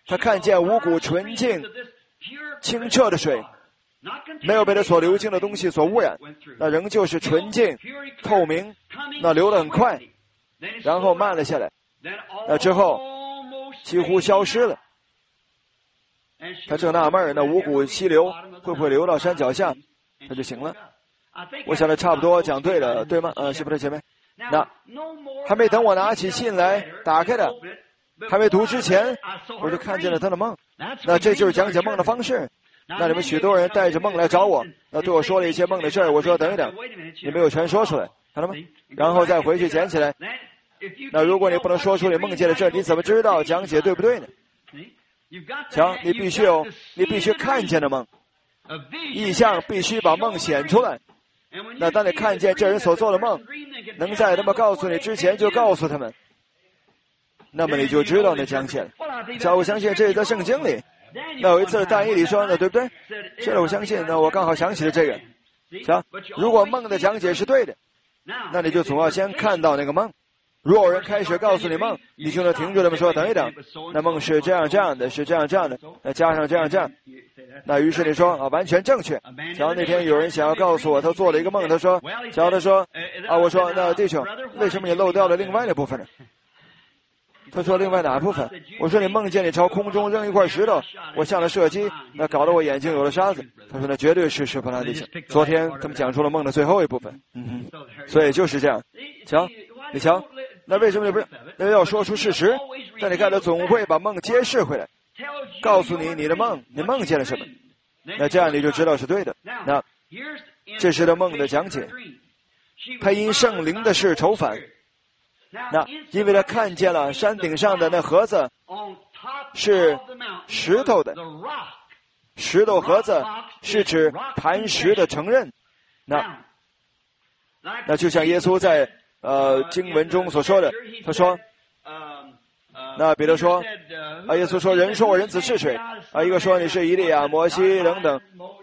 他看见五股纯净、清澈的水，没有被它所流经的东西所污染，那仍旧是纯净、透明，那流得很快，然后慢了下来，那之后几乎消失了。他正纳闷那五股溪流会不会流到山脚下，他就行了。我想的差不多讲对了，对吗？是不是姐妹？那还没等我拿起信来打开它，还没读之前，我就看见了他的梦。那这就是讲解梦的方式。那你们许多人带着梦来找我，那对我说了一些梦的事儿，我说等一等，你没有全说出来，看到吗？然后再回去捡起来。那如果你不能说出你梦见的事儿，你怎么知道讲解对不对呢？瞧，你必须看见的梦，意象必须把梦显出来。那当你看见这人所做的梦，能在他们告诉你之前就告诉他们，那么你就知道那讲解了。瞧，我相信这是在圣经里。那有一次但以理说的，对不对？是的，我相信。那我刚好想起了这个。瞧，如果梦的讲解是对的，那你就总要先看到那个梦。如果有人开始告诉你梦，你就能停住他们说等一等，那梦是这样这样的，是这样这样的，那加上这样这样，那于是你说完全正确。瞧，那天有人想要告诉我他做了一个梦，他说我说那弟兄，为什么你漏掉了另外的部分呢？他说另外哪部分？我说你梦见你朝空中扔一块石头，我向了射击，那搞得我眼睛有了沙子。他说那绝对是施伯拉弟兄。昨天他们讲出了梦的最后一部分，所以就是这样。瞧，你瞧，那为什么你不是？那要说出事实，但你看他总会把梦揭示回来，告诉你你的梦，你梦见了什么，那这样你就知道是对的。那这是他梦的讲解。他因圣灵的事愁烦。那因为他看见了山顶上的那盒子是石头的，石头盒子是指磐石的承认。那就像耶稣在经文中所说的，他说，那彼得说，耶稣说人说我人子是谁？一个说你是以利亚、摩西等等。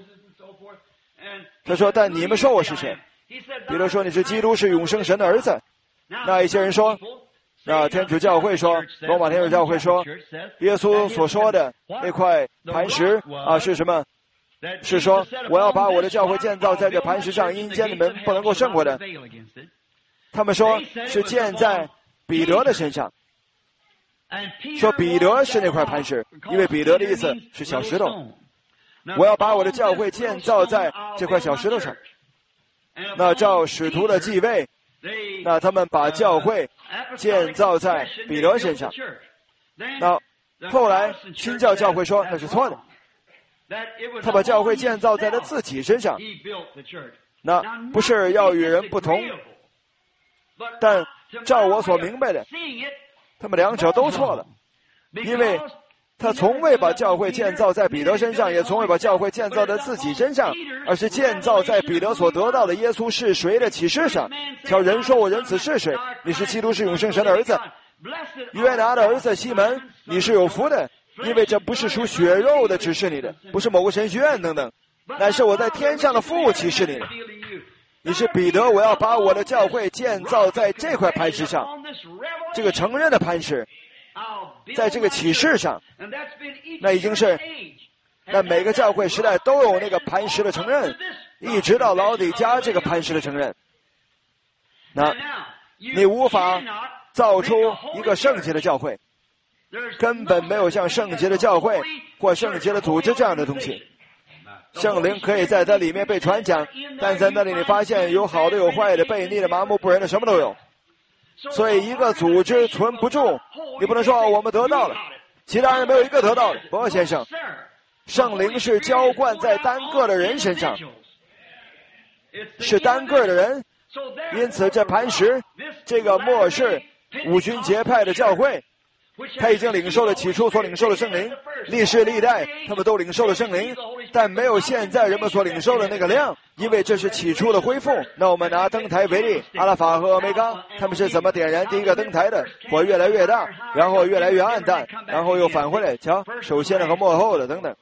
他说但你们说我是谁？彼得说你是基督，是永生神的儿子。那一些人说，那天主教会说，罗马天主教会说，耶稣所说的那块磐石是什么？是说我要把我的教会建造在这磐石上，阴间你们不能够胜过的。他们说是建在彼得的身上，说彼得是那块磐石，因为彼得的意思是小石头。我要把我的教会建造在这块小石头上。那照使徒的继位，那他们把教会建造在彼得身上。那后来新教教会说那是错的，他把教会建造在他自己身上。那不是要与人不同，但照我所明白的，他们两者都错了，因为他从未把教会建造在彼得身上，也从未把教会建造在自己身上，而是建造在彼得所得到的耶稣是谁的启示上。叫人说我人子是谁？你是基督，是永生神的儿子。约拿的儿子西门，你是有福的，因为这不是属血肉的指示你的，不是某个神学院等等，乃是我在天上的父启示你的。你是彼得，我要把我的教会建造在这块磐石上，这个承认的磐石，在这个启示上，那已经是，那每个教会时代都有那个磐石的承认，一直到老底嘉这个磐石的承认。那你无法造出一个圣洁的教会，根本没有像圣洁的教会或圣洁的组织这样的东西。圣灵可以在它里面被传讲，但在那里你发现有好的有坏的，悖逆的麻木不仁的，什么都有。所以一个组织存不住，你不能说我们得到了，其他人没有一个得到的。不，先生，圣灵是浇灌在单个的人身上，是单个的人。因此这磐石，这个末世五旬节派的教会，他已经领受了起初所领受的圣灵，历世历代他们都领受了圣灵，但没有现在人们所领受的那个量，因为这是起初的恢复。那我们拿灯台为例，阿拉法和欧梅刚他们是怎么点燃第一个灯台的？火越来越大，然后越来越暗淡，然后又返回来，瞧，首先的和末后的等等。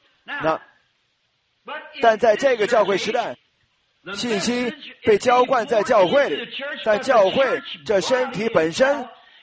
但在这个教会时代，信息被浇灌在教会里，但教会这身体本身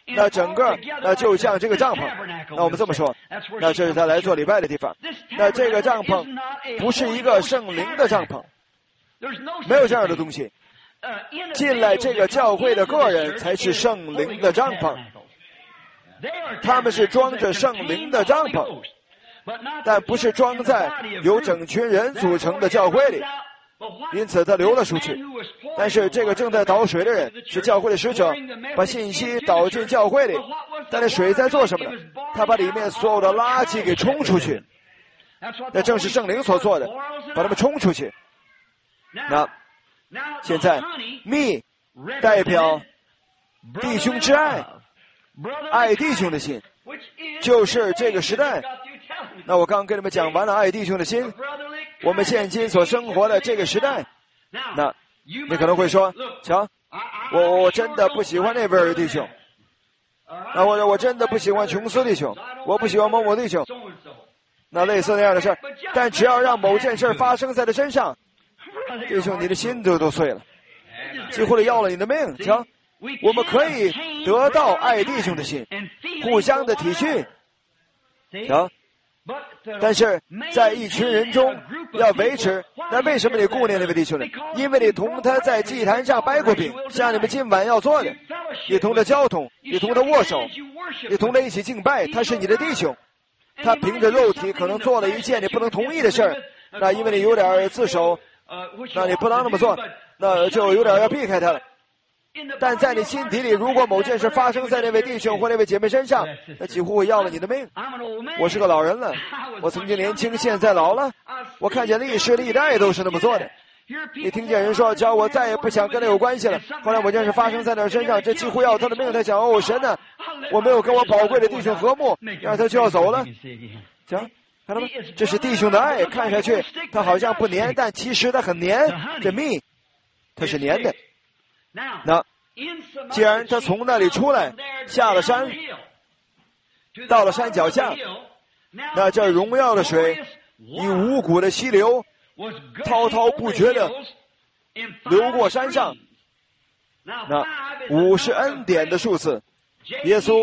那整个就像这个帐篷。那我们这么说，那这是他来做礼拜的地方。那这个帐篷不是一个圣灵的帐篷，没有这样的东西。进来这个教会的个人才是圣灵的帐篷，他们是装着圣灵的帐篷，但不是装在由整群人组成的教会里。因此他流了出去。但是这个正在倒水的人是教会的使者，把信息倒进教会里。但是水在做什么呢？他把里面所有的垃圾给冲出去。那正是圣灵所做的，把他们冲出去。那现在蜜代表弟兄之爱，爱弟兄的心，就是这个时代。那我刚跟你们讲完了爱弟兄的心，我们现今所生活的这个时代。那你可能会说，瞧，我真的不喜欢那位弟兄，那我真的不喜欢琼斯弟兄，我不喜欢某某弟兄，那类似那样的事儿。但只要让某件事发生在他身上，弟兄，你的心都碎了，几乎要了你的命。瞧，我们可以得到爱弟兄的心，互相的体恤。瞧，但是在一群人中要维持。那为什么你顾念那位弟兄呢？因为你同他在祭坛上掰过饼，像你们今晚要做的，你同他交通，你同他握手，你同他一起敬拜，他是你的弟兄。他凭着肉体可能做了一件你不能同意的事儿，那因为你有点自首，那你不能那么做，那就有点要避开他了。但在你心底里，如果某件事发生在那位弟兄或那位姐妹身上，那几乎会要了你的命。我是个老人了，我曾经年轻，现在老了。我看见历世历代都是那么做的。你听见人说，只要我再也不想跟他有关系了，后来某件事发生在他身上，这几乎要他的命。他想，哦，神呢，我没有跟我宝贵的弟兄和睦，让他就要走了。行，看到吗？这是弟兄的爱，看上去他好像不黏，但其实他很黏。这蜜，它是黏的。那既然他从那里出来，下了山，到了山脚下，那这荣耀的水以五谷的溪流滔滔不绝的流过山上。那5是恩典的数字，耶稣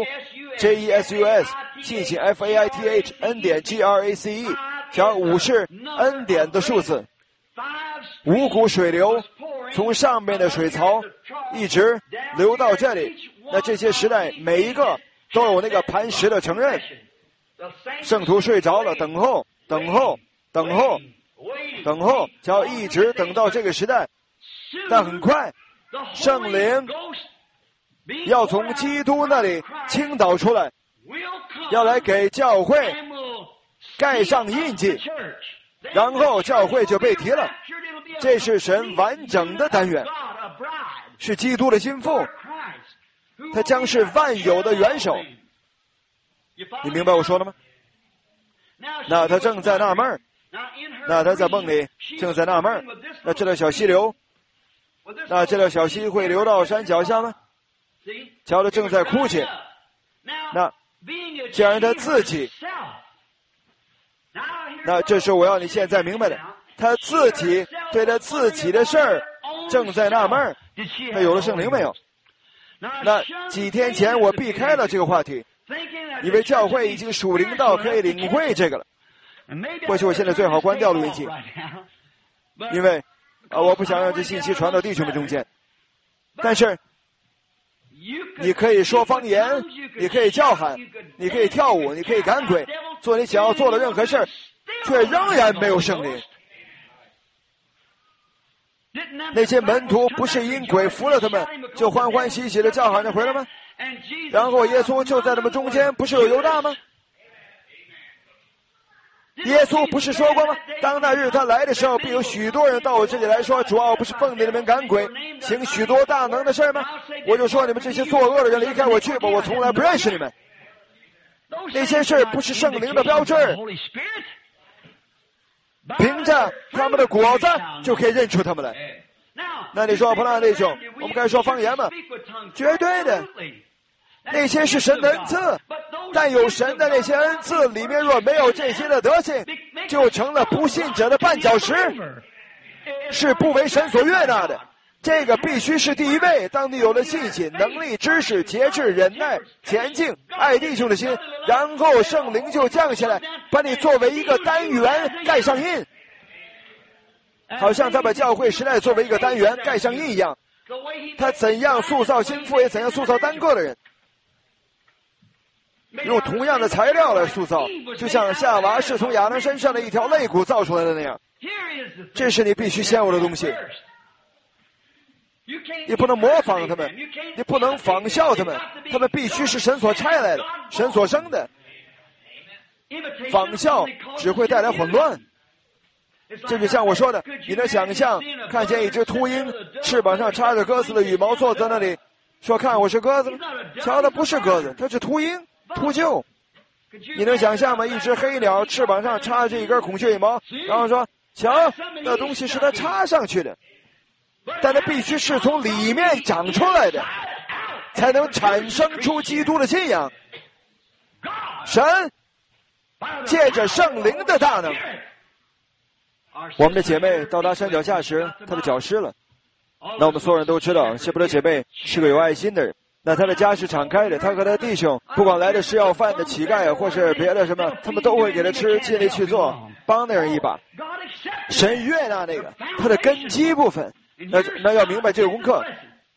JESUS 信息 FAITH 恩典 GRACE， 讲5是恩典的数字。五谷水流从上面的水槽一直流到这里，那这些时代每一个都有那个磐石的承认。圣徒睡着了，等候，只要一直等到这个时代。但很快圣灵要从基督那里倾倒出来，要来给教会盖上印记，然后教会就被提了。这是神完整的单元，是基督的心腹，他将是万有的元首。你明白我说了吗？那他正在纳闷，那他在梦里正在纳闷，那这条小溪流，那这条小溪会流到山脚下吗？瞧，他正在哭泣。那既然他自己，那这是我要你现在明白的，他自己对他自己的事儿正在纳闷，他有了圣灵没有？那几天前我避开了这个话题，因为教会已经属灵到可以领会这个了。或许我现在最好关掉录音机，因为我不想让这信息传到弟兄们中间。但是你可以说方言，你可以叫喊，你可以跳舞，你可以赶鬼，做你想要做的任何事儿，却仍然没有圣灵。那些门徒不是因鬼服了他们，就欢欢喜喜的叫喊着回来吗？然后耶稣就在他们中间，不是有犹大吗？耶稣不是说过吗？当那日他来的时候，必有许多人到我这里来说，主啊，我不是奉你们赶鬼，行许多大能的事吗？我就说，你们这些作恶的人，离开我去吧，我从来不认识你们。那些事不是圣灵的标志，凭着他们的果子就可以认出他们来。那你说，普拉弟兄，我们该说方言吗？绝对的，那些是神的恩赐，但有神的那些恩赐里面若没有这些的德性，就成了不信者的绊脚石，是不为神所悦纳的。 这个必须是第一位。当你有了信心、能力、知识、节制、忍耐、前进、爱弟兄的心，然后圣灵就降下来，把你作为一个单元盖上印，好像他把教会时代作为一个单元盖上印一样。他怎样塑造心腹，也怎样塑造单个的人，用同样的材料来塑造，就像夏娃是从亚当身上的一条肋骨造出来的那样。这是你必须先有的东西。你不能模仿他们，你不能仿效他们，他们必须是神所差来的，神所生的。仿效只会带来混乱。这就像我说的，你能想象看见一只秃鹰翅膀上插着鸽子的羽毛坐在那里，说看我是鸽子吗？瞧，它不是鸽子，它是秃鹰，秃鹫。你能想象吗？一只黑鸟翅膀上插着一根孔雀羽毛，然后说瞧，那东西是它插上去的，但它必须是从里面长出来的，才能产生出基督的信仰。神借着圣灵的大能。我们的姐妹到达山脚下时，她的脚湿了。那我们所有人都知道，希伯来姐妹是个有爱心的人。那她的家是敞开的，她和她弟兄，不管来的是要饭的乞丐，或是别的什么，他们都会给她吃，尽力去做，帮那人一把。神悦纳那个他的根基部分。那要明白这个功课。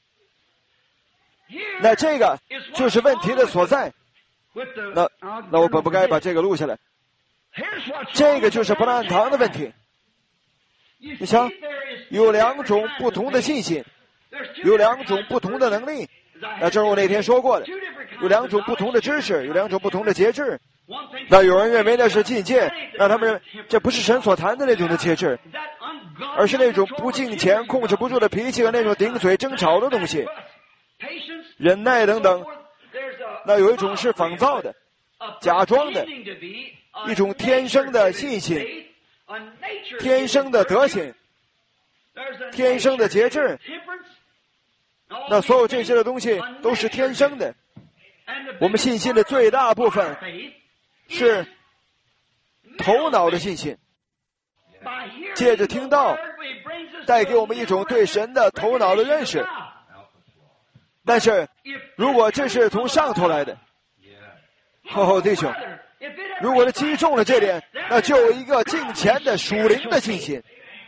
那这个就是问题的所在。那我本不该把这个录下来。这个就是不按堂的问题。你想，有两种不同的信心，有两种不同的能力。那正如我那天说过的，有两种不同的知识，有两种不同的节制。那有人认为那是境界，那他们这不是神所谈的那种的节制，而是那种不敬虔、控制不住的脾气和那种顶嘴争吵的东西，忍耐等等。那有一种是仿造的、假装的，一种天生的信心，天生的德行，天生的节制。那所有这些的东西都是天生的。我们信心的最大部分是头脑的信心，借着听道带给我们一种对神的头脑的认识。但是如果这是从上头来的，弟兄，如果是击中了这点，那就有一个敬虔的属灵的信心。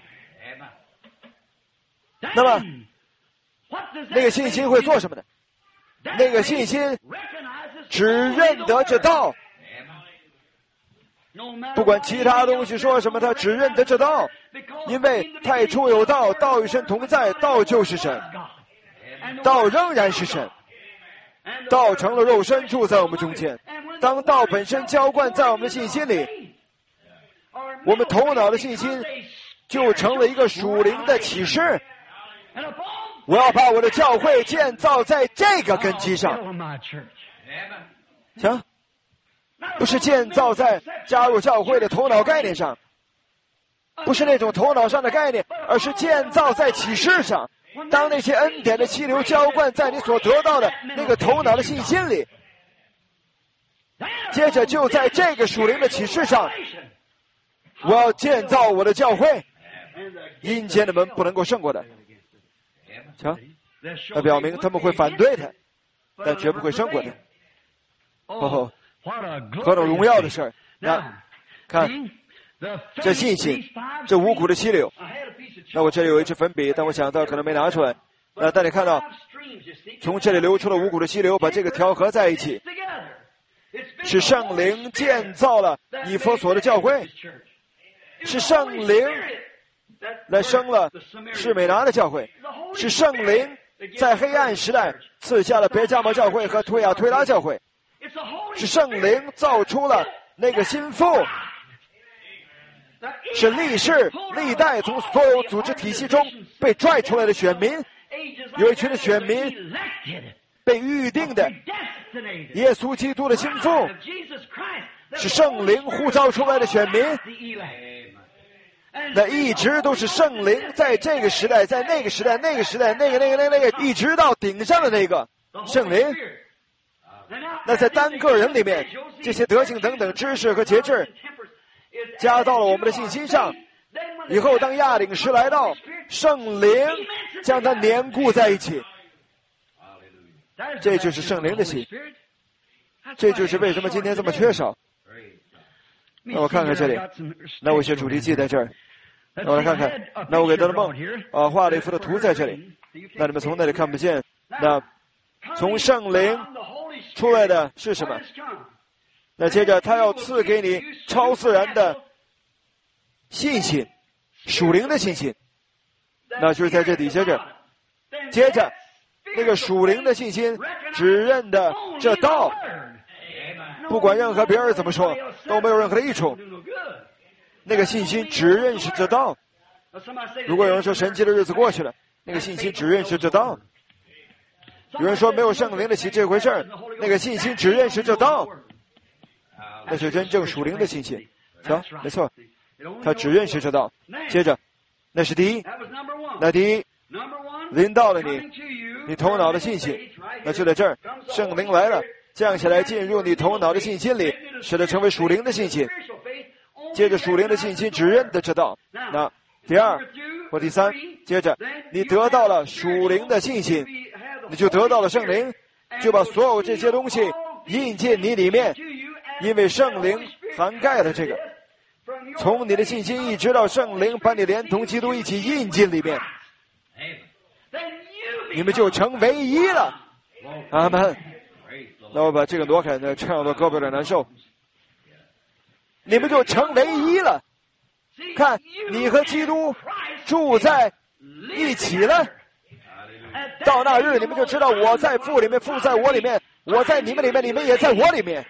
那么那个信心会做什么呢？那个信心只认得这道，不管其他东西说什么，他只认得这道，因为太初有道，道与神同在，道就是神，道仍然是神，道成了肉身住在我们中间。当道本身浇灌在我们的信心里，我们头脑的信心就成了一个属灵的启示。我要把我的教会建造在这个根基上。行，不是建造在加入教会的头脑概念上，不是那种头脑上的概念，而是建造在启示上。当那些恩典的气流浇灌在你所得到的那个头脑的信心里，接着就在这个属灵的启示上，我要建造我的教会，阴间的门不能够胜过的。瞧，那表明他们会反对他，但绝不会胜过他。何等荣耀的事儿！那看这信心，这五谷的溪流。那我这里有一支粉笔，但我想到可能没拿出来。但你看到从这里流出了五谷的溪流，把这个调和在一起，是圣灵建造了以弗所的教会，是圣灵来生了士美拿的教会，是圣灵在黑暗时代赐下了别迦摩教会和推亚推拉教会，是圣灵造出了那个心腹，是历世历代从所有组织体系中被拽出来的选民，有一群的选民被预定的耶稣基督的心腹，是圣灵呼召出来的选民。那一直都是圣灵在这个时代，在那个时代，那个时代，那个，一直到顶上的那个圣灵。那在单个人里面，这些德性等等知识和节制加到了我们的信心上， 以后当亚领时来到，圣灵将它粘固在一起。这就是圣灵的心，这就是为什么今天这么缺少。那我看看这里，那我写主题记在这儿，那我来看看，那我给他的梦画了一幅的图在这里，那你们从那里看不见。那从圣灵出来的是什么？那接着他要赐给你超自然的信心，属灵的信心，那就是在这底下这。接着那个属灵的信心指认的这道，不管任何别人怎么说都没有任何的益处。那个信心只认识这道。如果有人说神迹的日子过去了，那个信心只认识这道。有人说没有圣灵的喜这回事儿，那个信心只认识这道，那是真正属灵的信心。行，没错，他只认识这道。接着那是第一，那第一临到了你头脑的信心，那就在这儿，圣灵来了，降下来进入你头脑的信心里，使得成为属灵的信心。接着属灵的信心只认得这道。那第二或第三，接着你得到了属灵的信心，你就得到了圣灵，就把所有这些东西印进你里面，因为圣灵涵盖了这个。从你的信心一直到圣灵把你连同基督一起印进里面，你们就成为一了。阿们。那我把这个挪开，那这样我胳膊有点难受。你们就成为一了。看，你和基督住在一起了。到那日，你们就知道我在父里面，父在我里面，我在你们里面，你们也在我里面。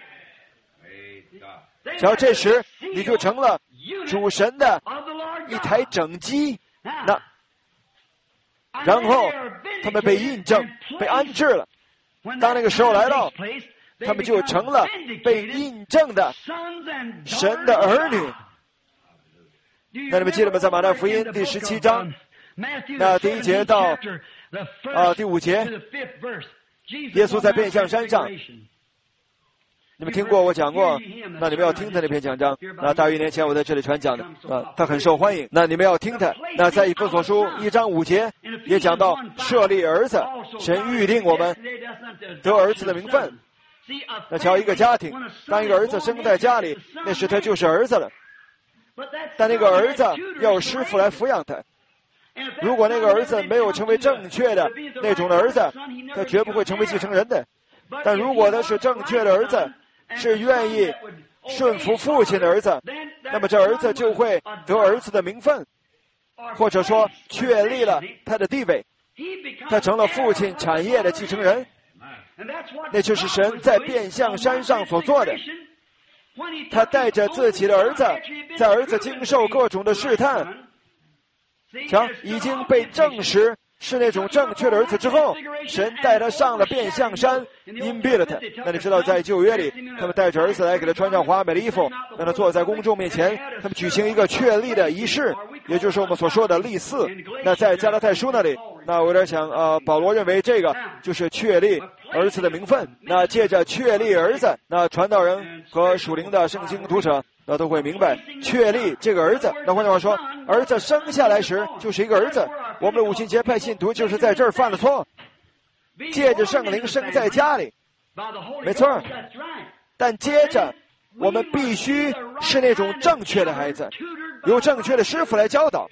只要这时，你就成了主神的一台整机。那然后他们被印证，被安置了。当那个时候来到，他们就成了被印证的神的儿女。那你们记得吗？在马太福音第17章，那第1节到第5节，耶稣在变相山上，你们听过我讲过，那你们要听他那篇讲章。那大约1年前我在这里传讲的，他很受欢迎。那你们要听他。那在以弗所书1章5节也讲到设立儿子，神预定我们得儿子的名分。那瞧一个家庭，当一个儿子生在家里，那时他就是儿子了。但那个儿子要有师傅来抚养他。如果那个儿子没有成为正确的那种的儿子，他绝不会成为继承人的。但如果他是正确的儿子，是愿意顺服父亲的儿子，那么这儿子就会得儿子的名分，或者说确立了他的地位，他成了父亲产业的继承人。那就是神在变相山上所做的。他带着自己的儿子，在儿子经受各种的试探，瞧，已经被证实是那种正确的儿子之后，神带他上了变相山，荫蔽了他。那你知道在旧约里，他们带着儿子来给他穿上华美的衣服，让他坐在公众面前，他们举行一个确立的仪式，也就是我们所说的立嗣。那在加拉太书那里，那我有点想保罗认为这个就是确立儿子的名分。那借着确立儿子，那传道人和属灵的圣经读者那都会明白确立这个儿子。那换句话说，儿子生下来时就是一个儿子。我们的五旬节派信徒就是在这儿犯了错，借着圣灵生在家里，没错。但接着我们必须是那种正确的孩子，由正确的师傅来教导。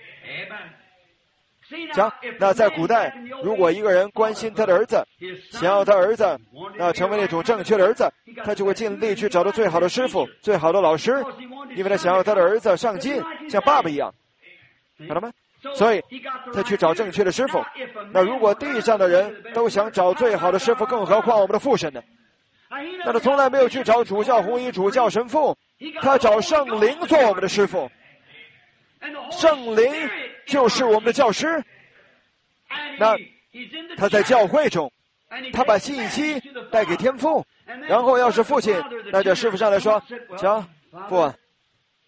讲，那在古代，如果一个人关心他的儿子，想要他儿子那成为那种正确的儿子，他就会尽力去找到最好的师傅、最好的老师，因为他想要他的儿子上进，像爸爸一样，看到吗？所以他去找正确的师傅。那如果地上的人都想找最好的师傅，更何况我们的父神呢？那他从来没有去找主教、红衣主教、神父，他找圣灵做我们的师傅。圣灵就是我们的教师。那他在教会中，他把信息带给天父，然后要是父亲，那这师傅上来说，行，父，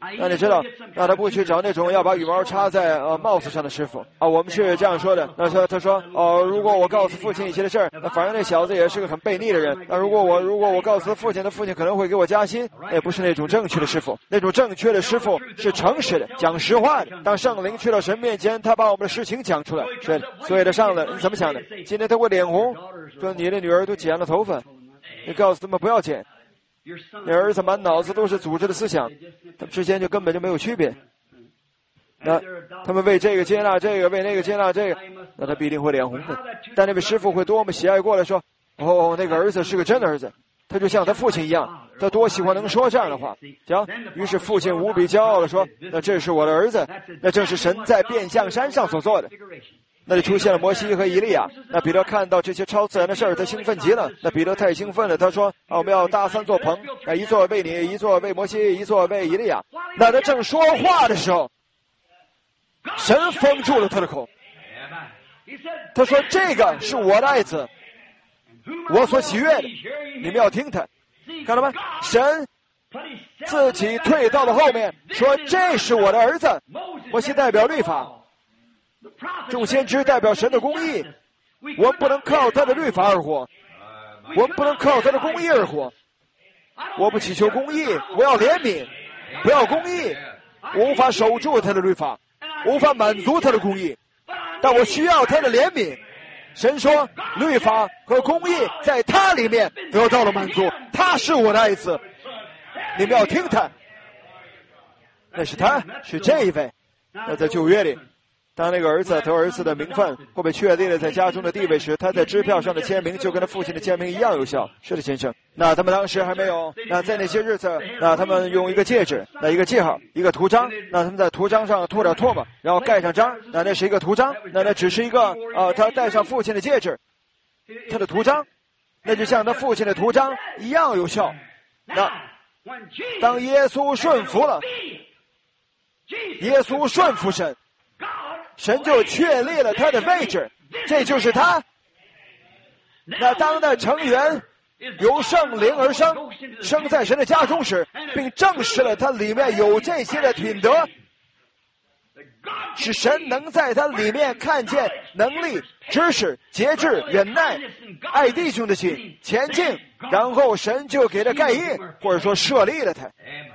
那你知道，那他不去找那种要把羽毛插在帽子上的师傅啊。我们是这样说的。那他说如果我告诉父亲以前的事儿，那反正那小子也是个很悖逆的人。那如果我告诉父亲，他父亲可能会给我加薪。那也不是那种正确的师傅。那种正确的师傅是诚实的，讲实话的。当圣灵去到神面前，他把我们的事情讲出来。是的，所以他上来，你怎么想的？今天他会脸红，说你的女儿都剪了头发，你告诉他们不要剪。你儿子满脑子都是组织的思想，他们之间就根本就没有区别。那他们为这个接纳这个，为那个接纳这个，那他必定会脸红的。但那位师傅会多么喜爱过来说，那个儿子是个真儿子，他就像他父亲一样，他多喜欢能说这样的话。行，于是父亲无比骄傲地说，那这是我的儿子，那正是神在变象山上所做的。那里出现了摩西和以利亚。那彼得看到这些超自然的事儿，他兴奋极了。那彼得太兴奋了，他说我们要搭3座棚，一座为你，一座为摩西，一座为以利亚。那他正说话的时候，神封住了他的口。他说这个是我的爱子，我所喜悦的，你们要听他。看到吗？神自己退到了后面，说这是我的儿子。摩西代表律法，众先知代表神的公义。我们不能靠他的律法而活，我们不能靠他的公义而活。我不祈求公义，我要怜悯，不要公义。我无法守住他的律法，无法满足他的公义，但我需要他的怜悯。神说律法和公义在他里面得到了满足，他是我的爱子，你们要听他。那是他，是这一位。那在旧约里，当那个儿子得儿子的名分或被确立了在家中的地位时，他在支票上的签名就跟他父亲的签名一样有效。是的，先生。那他们当时还没有，那在那些日子，那他们用一个戒指，那一个记号，一个图章，那他们在图章上吐点唾沫，然后盖上章，那是一个图章，那只是一个他戴上父亲的戒指，他的图章，那就像他父亲的图章一样有效。那当耶稣顺服了，耶稣顺服神，神就确立了他的位置，这就是他。那当那成员由圣灵而生，生在神的家中时，并证实了他里面有这些的品德，使神能在他里面看见能力、知识、节制、忍耐、爱弟兄的心、前进，然后神就给他盖印，或者说设立了他。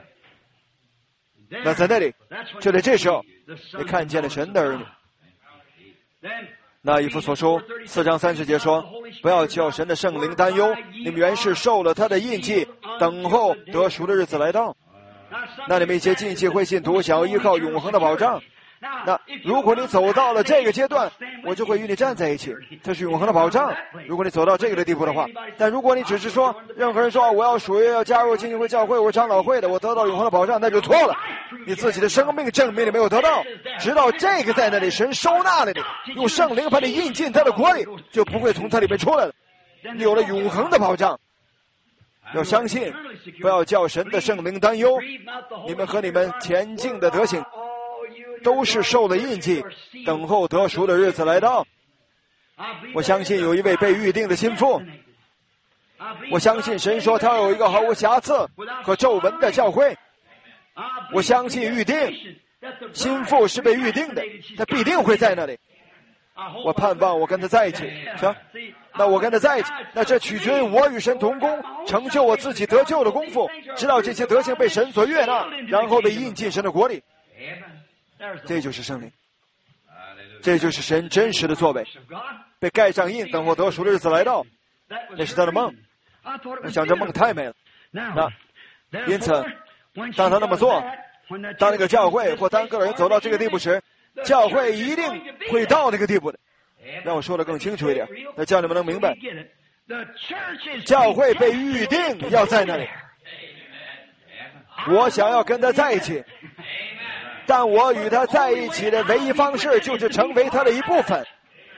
那在那里，就在这时候，你看见了神的儿女。那以弗所书4章30节说，不要叫神的圣灵担忧，你们原是受了他的印记，等候得赎的日子来到。那你们一些近期会信徒想要依靠永恒的保障，那如果你走到了这个阶段，我就会与你站在一起，这是永恒的保障。如果你走到这个的地步的话，但如果你只是说，任何人说我要属于要加入浸信会教会，我长老会的，我得到永恒的保障，那就错了。你自己的生命证明你没有得到，直到这个在那里，神收纳了你，用圣灵把你印进他的国里，就不会从他里面出来了。你有了永恒的保障。要相信，不要叫神的圣灵担忧，你们和你们前进的德行都是受了印记，等候得赎的日子来到。我相信有一位被预定的心腹，我相信神说他有一个毫无瑕疵和皱纹的教会。我相信预定，心腹是被预定的，他必定会在那里。我盼望我跟他在一起，行，那我跟他在一起，那这取决于我与神同工，成就我自己得救的功夫，直到这些德行被神所悦纳，然后被印进神的国里。这就是圣灵，这就是神真实的作为，被盖上印，等候得赎的日子来到。那是他的梦，我想这梦太美了。那因此当他那么做，当那个教会或当个人走到这个地步时，教会一定会到那个地步的。让我说得更清楚一点，那叫你们能明白，教会被预定要在那里。我想要跟他在一起，但我与他在一起的唯一方式就是成为他的一部分。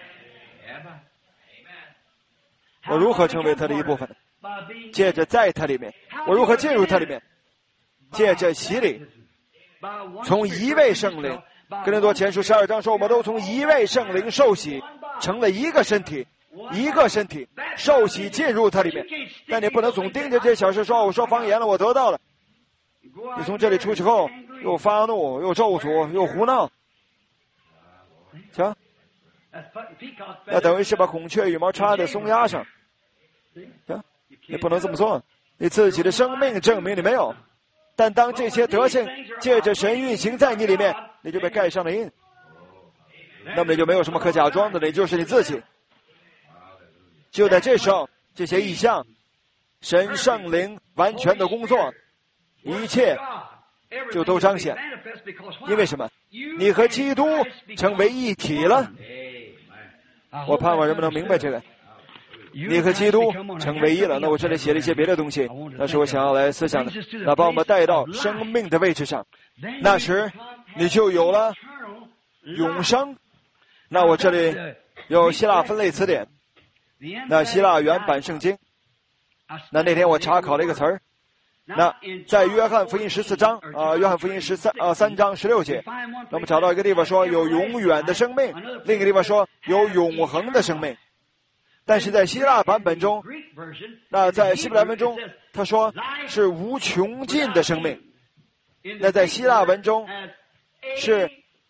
我如何成为他的一部分？借着在他里面。我如何进入他里面？借着洗礼，从一位圣灵。哥林多前书12章说，我们都从一位圣灵受洗，成了一个身体，一个身体受洗进入它里面。但你不能总盯着这小事说，我说方言了，我得到了。你从这里出去后， 又发怒，又咒诅，又胡闹。瞧，那等于是把孔雀羽毛插在松鸦上。瞧，你不能这么做，你自己的生命证明你没有。但当这些德性借着神运行在你里面，你就被盖上了印。那么你就没有什么可假装的，你就是你自己。就在这时候，这些异象，神圣灵完全的工作，一切就都彰显。因为什么？你和基督成为一体了。我盼望人们能明白这个。你和基督成为一了。那我这里写了一些别的东西，那是我想要来思想的，那把我们带到生命的位置上。那时你就有了永生。那我这里有希腊分类词典，那希腊原版圣经。那天我查考了一个词儿，那在约翰福音14章约翰福音3章16节，那么找到一个地方说有永远的生命，另一个地方说有永恒的生命。但是在希腊版本中，那在希伯来文中，他说是无穷尽的生命。那在希腊文中是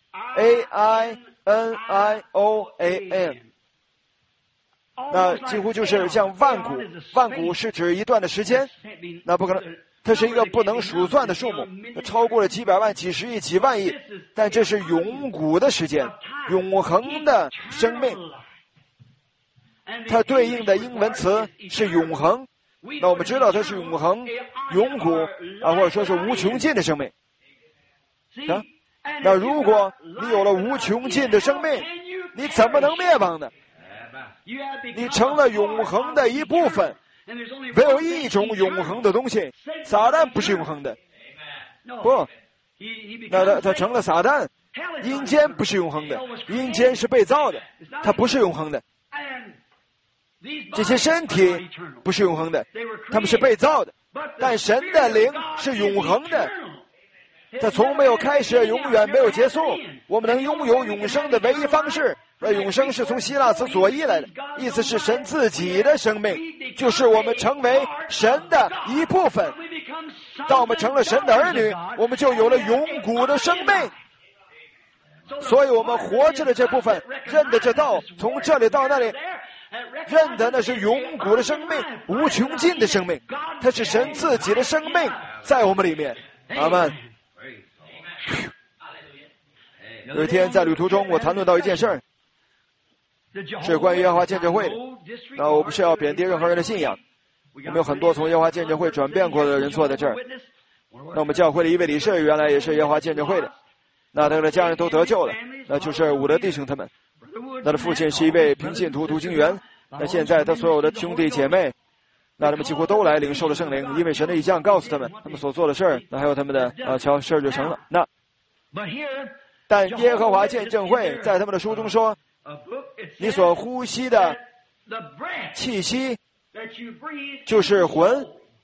AINIOAN， 那几乎就是像万古，万古是指一段的时间，那不可能，它是一个不能数算的数目，超过了几百万、几十亿、几万亿，但这是永古的时间，永恒的生命。它对应的英文词是永恒，那我们知道它是永恒、永古或者说是无穷尽的生命。那如果你有了无穷尽的生命，你怎么能灭亡呢？你成了永恒的一部分。唯有一种永恒的东西，撒旦不是永恒的。不，那他成了撒旦。阴间不是永恒的，阴间是被造的，它不是永恒的。这些身体不是永恒的，他们是被造的，但神的灵是永恒的，它从没有开始，永远没有结束。我们能拥有永生的唯一方式，而永生是从希腊词左翼来的，意思是神自己的生命，就是我们成为神的一部分。当我们成了神的儿女，我们就有了永古的生命。所以我们活着的这部分，认得这道，从这里到那里，认得那是永古的生命，无穷尽的生命，它是神自己的生命在我们里面。阿们。有一天在旅途中，我谈论到一件事儿，是关于耶和华见证会的。那我不是要贬低任何人的信仰，我们有很多从耶和华见证会转变过的人坐在这儿。那我们教会的一位理事原来也是耶和华见证会的，那他的家人都得救了，那就是伍德弟兄他们。他的父亲是一位平信徒读经员，那现在他所有的兄弟姐妹，那他们几乎都来领受了圣灵，因为神的意象告诉他们，他们所做的事儿，那还有他们的瞧事儿就成了。那但耶和华见证会在他们的书中说，你所呼吸的气息就是魂，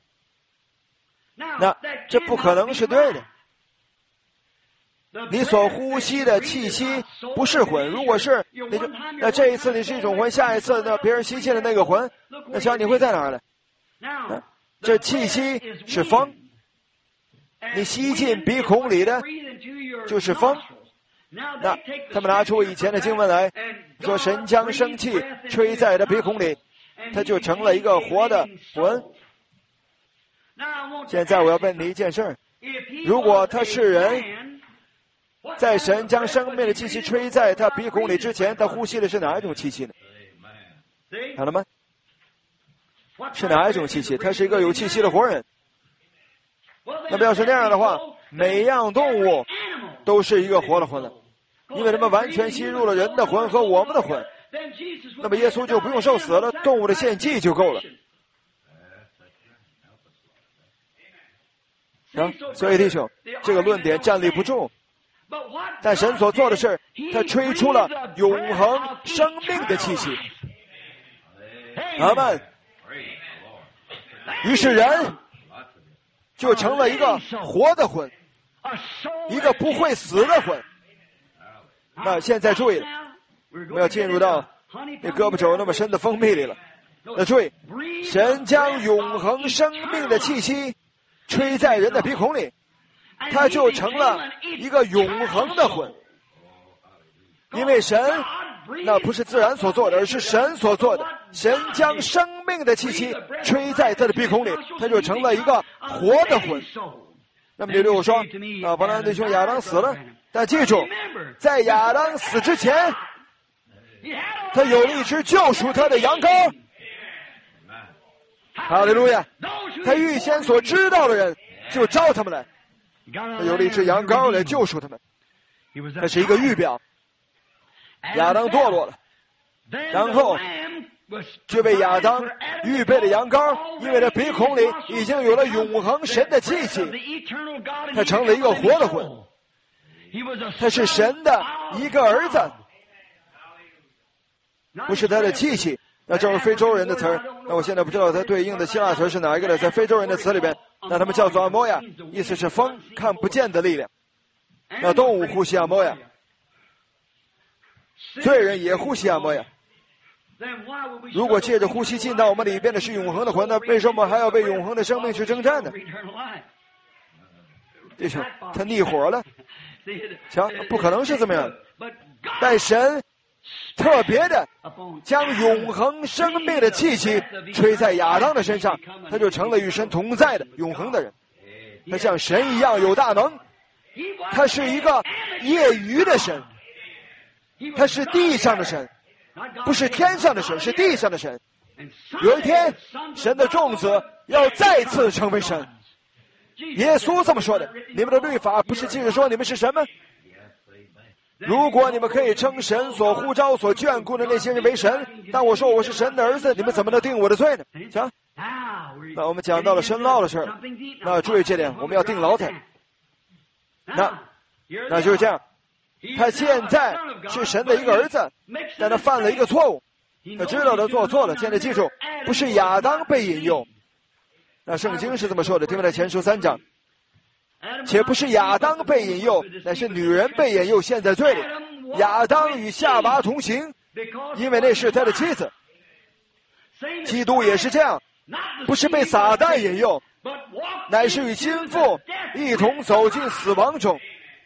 那这不可能是对的。你所呼吸的气息不是魂，如果是，那这一次你是一种魂，下一次那别人吸进了那个魂，那想你会在哪儿呢？这气息是风，你吸进鼻孔里的就是风。那他们拿出以前的经文来说，神将生气吹在他鼻孔里，他就成了一个活的魂。现在我要问你一件事，如果他是人，在神将生命的气息吹在他鼻孔里之前，他呼吸的是哪一种气息呢？看了吗？是哪一种气息？他是一个有气息的活人。那么要是那样的话，每样动物都是一个活的魂了，因为他们完全吸入了人的魂和我们的魂。那么耶稣就不用受死了，动物的献祭就够了。所以弟兄，这个论点站立不住。但神所做的事，他吹出了永恒生命的气息。阿们。于是人就成了一个活的魂，一个不会死的魂。那现在注意了，我们要进入到那胳膊肘那么深的蜂蜜里了。那注意，神将永恒生命的气息吹在人的鼻孔里， 他就成了一个永恒的魂。因为神那不是自然所做的，而是神所做的。神将生命的气息吹在他的鼻孔里，他就成了一个活的魂。那么6说伯南弟兄亚当死了，但记住，在亚当死之前，他有了一只救赎他的羊羔。哈利路亚！他预先所知道的人就招他们来，他有了一只羊羔来救赎他们。那是一个预表。亚当堕落了，然后就被亚当预备的羊羔，因为他鼻孔里已经有了永恒神的气息，他成了一个活的魂。他是神的一个儿子，不是他的气息。那正是非洲人的词儿，那我现在不知道它对应的希腊词是哪一个的，在非洲人的词里边，那他们叫做阿摩亚，意思是风看不见的力量。那动物呼吸阿摩亚，罪人也呼吸阿摩亚。如果借着呼吸进到我们里边的是永恒的魂，那为什么还要为永恒的生命去征战呢？弟兄，他逆火了，瞧，不可能是这么样。但神特别的将永恒生命的气息吹在亚当的身上，他就成了与神同在的永恒的人。他像神一样有大能，他是一个业余的神，他是地上的神，不是天上的神，是地上的神。有一天，神的众子要再次成为神。耶稣这么说的：你们的律法不是记着说你们是神吗？如果你们可以称神所呼召所眷顾的那些人为神，但我说我是神的儿子，你们怎么能定我的罪呢？瞧，那我们讲到了深奥的事儿，那注意这点，我们要定牢他。那就是这样，他现在是神的一个儿子，但他犯了一个错误，他知道他做错了。现在记住，不是亚当被引诱，那圣经是这么说的，提摩太前书3章，且不是亚当被引诱，乃是女人被引诱陷在罪里。亚当与夏娃同行，因为那是他的妻子。基督也是这样，不是被撒旦引诱，乃是与心腹一同走进死亡中。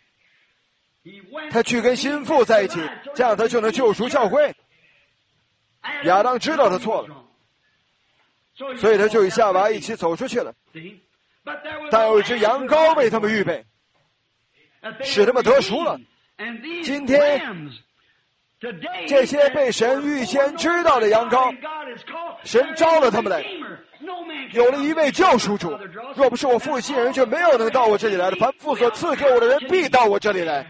他去跟心腹在一起，这样他就能救赎教会。亚当知道他错了，所以他就与夏娃一起走出去了。但有一只羊羔为他们预备，使他们得赎了。今天这些被神预先知道的羊羔，神招了他们来，有了一位救赎主。若不是我父信人，就没有能到我这里来的。凡父所赐给我的人，必到我这里来，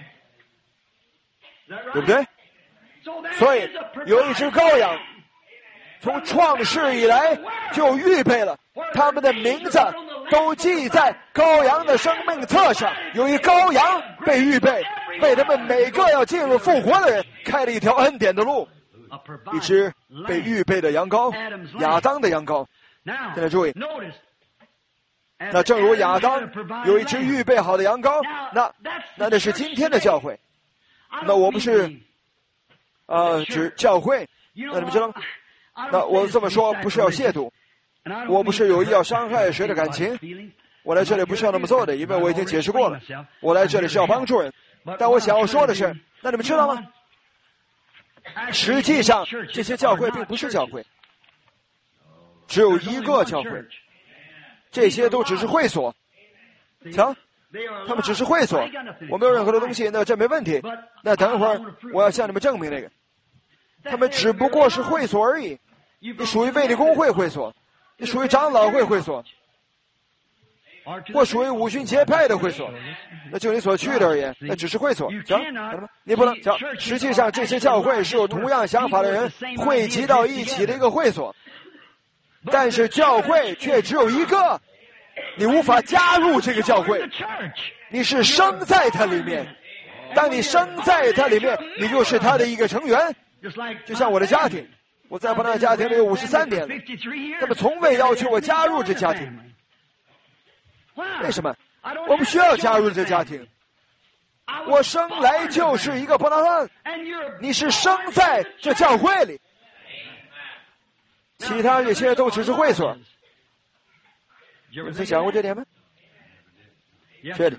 对不对？所以有一只羔羊，从创世以来就预备了，他们的名字都记在羔羊的生命册上。有一羔羊被预备，为他们每个要进入复活的人开了一条恩典的路。一只被预备的羊羔，亚当的羊羔。现在注意，那正如亚当有一只预备好的羊羔，那是今天的教会。那我不是指教会，那你们知道吗？那我这么说不是要亵渎，我不是有意要伤害谁的感情，我来这里不是要那么做的，因为我已经解释过了，我来这里是要帮助人。但我想要说的是，那你们知道吗？实际上这些教会并不是教会，只有一个教会，这些都只是会所。瞧，他们只是会所，我没有任何的东西，那这没问题。那等一会儿我要向你们证明那个，他们只不过是会所而已。你属于卫理公会会所，你属于长老会会所，或属于五旬节派的会所，那就你所去的而言，那只是会所。行，你不能讲。实际上这些教会是有同样想法的人汇集到一起的一个会所，但是教会却只有一个，你无法加入这个教会，你是生在它里面。当你生在它里面，你就是它的一个成员。就像我的家庭，我在伯纳家庭里有53年了，他们从未要求我加入这家庭。为什么？我不需要加入这家庭，我生来就是一个伯纳汉，你是生在这教会里，其他这些都只是会所。你们曾想过这点吗？这里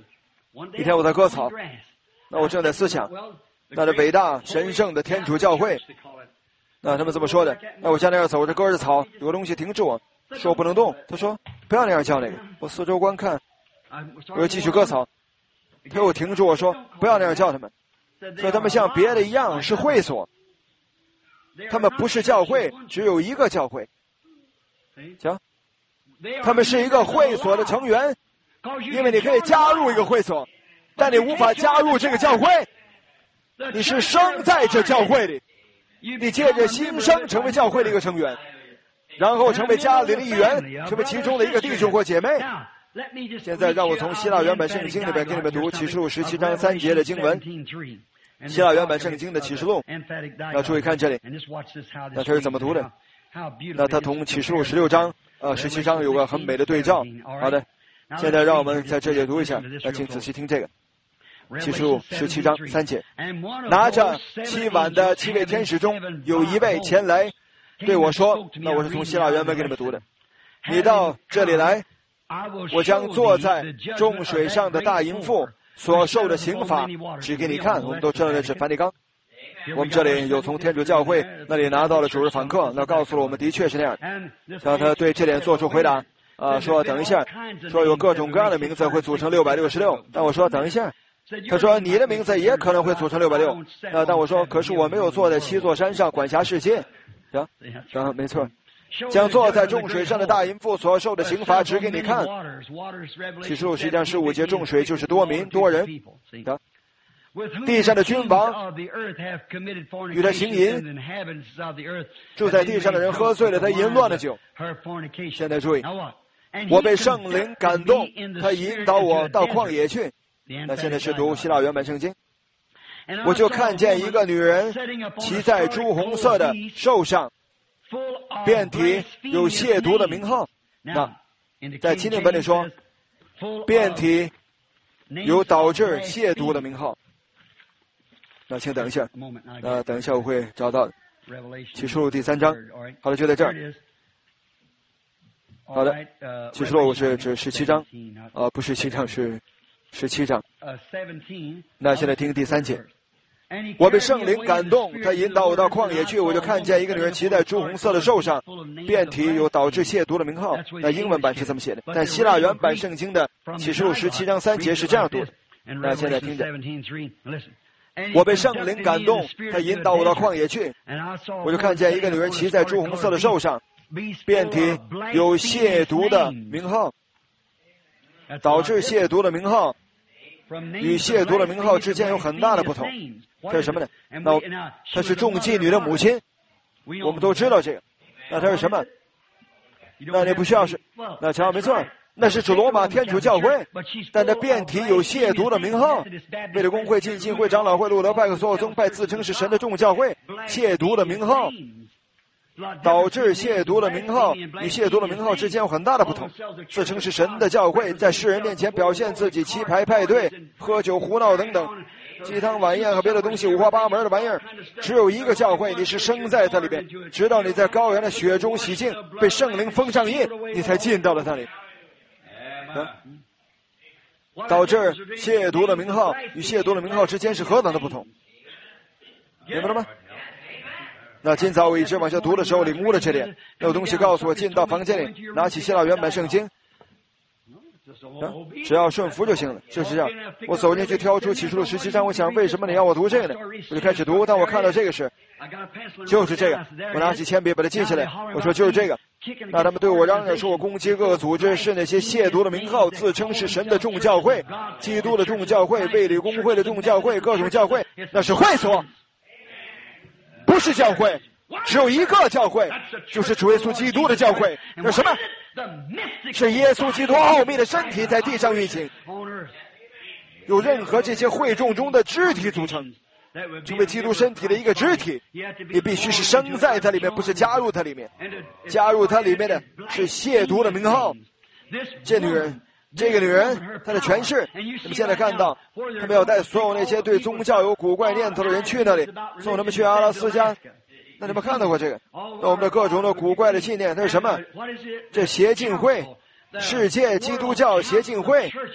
一天我在割草，那我正在思想，那这伟大神圣的天主教会，那他们这么说的。那我家那样走着割着草，有个东西停住我，说我不能动。他说不要那样叫那个。我四周观看，我又继续割草，他又停住我说不要那样叫他们，说他们像别的一样是会所，他们不是教会，只有一个教会。行，他们是一个会所的成员，因为你可以加入一个会所，但你无法加入这个教会。你是生在这教会里，你借着新生成为教会的一个成员，然后成为家里的一员，成为其中的一个弟兄或姐妹。现在让我从希腊原版圣经里边给你们读启示录17章3节的经文。希腊原版圣经的启示录，要注意看这里，那它是怎么读的？那它同启示录16章17章有个很美的对照。好的，现在让我们在这里读一下，请仔细听这个。启示录17章3节，拿着7碗的7位天使中有一位前来对我说，那我是从希腊原文给你们读的，你到这里来，我将坐在众水上的大淫妇所受的刑罚指给你看。我们都知道那是梵蒂冈，我们这里有从天主教会那里拿到了主日访客，那告诉了我们的确是那样的。让他对这点做出回答，说等一下，说有各种各样的名字会组成666，但我说等一下，他说你的名字也可能会组成660，但我说可是我没有坐在7座山上管辖世界。行，没错，将坐在众水上的大淫妇所受的刑罚指给你看。启示录10章15节，众水就是多民多人，地上的君王与他行淫，住在地上的人喝醉了他淫乱的酒。现在注意，我被圣灵感动，他引导我到旷野去。那现在是读希腊原版圣经。我就看见一个女人骑在朱红色的兽上，遍体有亵渎的名号。那在钦定本里说，遍体有导致亵渎的名号。那请等一下，等一下我会找到启示录第3章。好的，就在这儿。好的，启示录我是指17章，不是7章，是17章。那现在听第3节。我被圣灵感动，他引导我到旷野去，我就看见一个女人骑在朱红色的兽上，遍体有导致亵渎的名号。那英文版是这么写的，但希腊原版圣经的启示录17章3节是这样读的。那现在听着，我被圣灵感动，他引导我到旷野去，我就看见一个女人骑在朱红色的兽上，遍体有亵渎的名号，导致亵渎的名号与亵渎的名号之间有很大的不同。这是什么呢？那她是众妓女的母亲，我们都知道这个。那她是什么？那你不需要是，那瞧，没错，那是指罗马天主教会，但她遍体有亵渎的名号。为了公会、浸信会、长老会、路德派和所有宗派自称是神的众教会，亵渎的名号，导致亵渎的名号与亵渎的名号之间有很大的不同。自称是神的教会，在世人面前表现自己，棋牌派对、喝酒胡闹等等，鸡汤晚宴和别的东西五花八门的玩意儿。只有一个教会，你是生在它里边，直到你在羔羊的血中洗净，被圣灵封上印，你才进到了那里。导致亵渎的名号与亵渎的名号之间是何等的不同，明白了吗？那今早我一直往下读的时候领悟了这点，有东西告诉我进到房间里，拿起希腊原版圣经，只要顺服就行了，就是这样。我走进去挑出启示录17章，我想为什么你要我读这个呢？我就开始读，当我看到这个时，就是这个，我拿起铅笔把它记下来，我说就是这个。那他们对我嚷嚷说我攻击各个组织，是那些亵渎的名号，自称是神的众教会，基督的众教会，卫理公会的众教会，各种教会，那是会所，不是教会，只有一个教会，就是主耶稣基督的教会。那什么？是耶稣基督奥秘的身体在地上运行，有任何这些会众中的肢体组成，成为基督身体的一个肢体，你必须是生在它里面，不是加入它里面。加入它里面的是亵渎的名号。这个女人她的权势，你们现在看到他们要带所有那些对宗教有古怪念头的人去那里，送他们去阿拉斯加。那你们看到过这个？那我们的各种的古怪的信念，那是什么？这协进会，世界基督教协进会，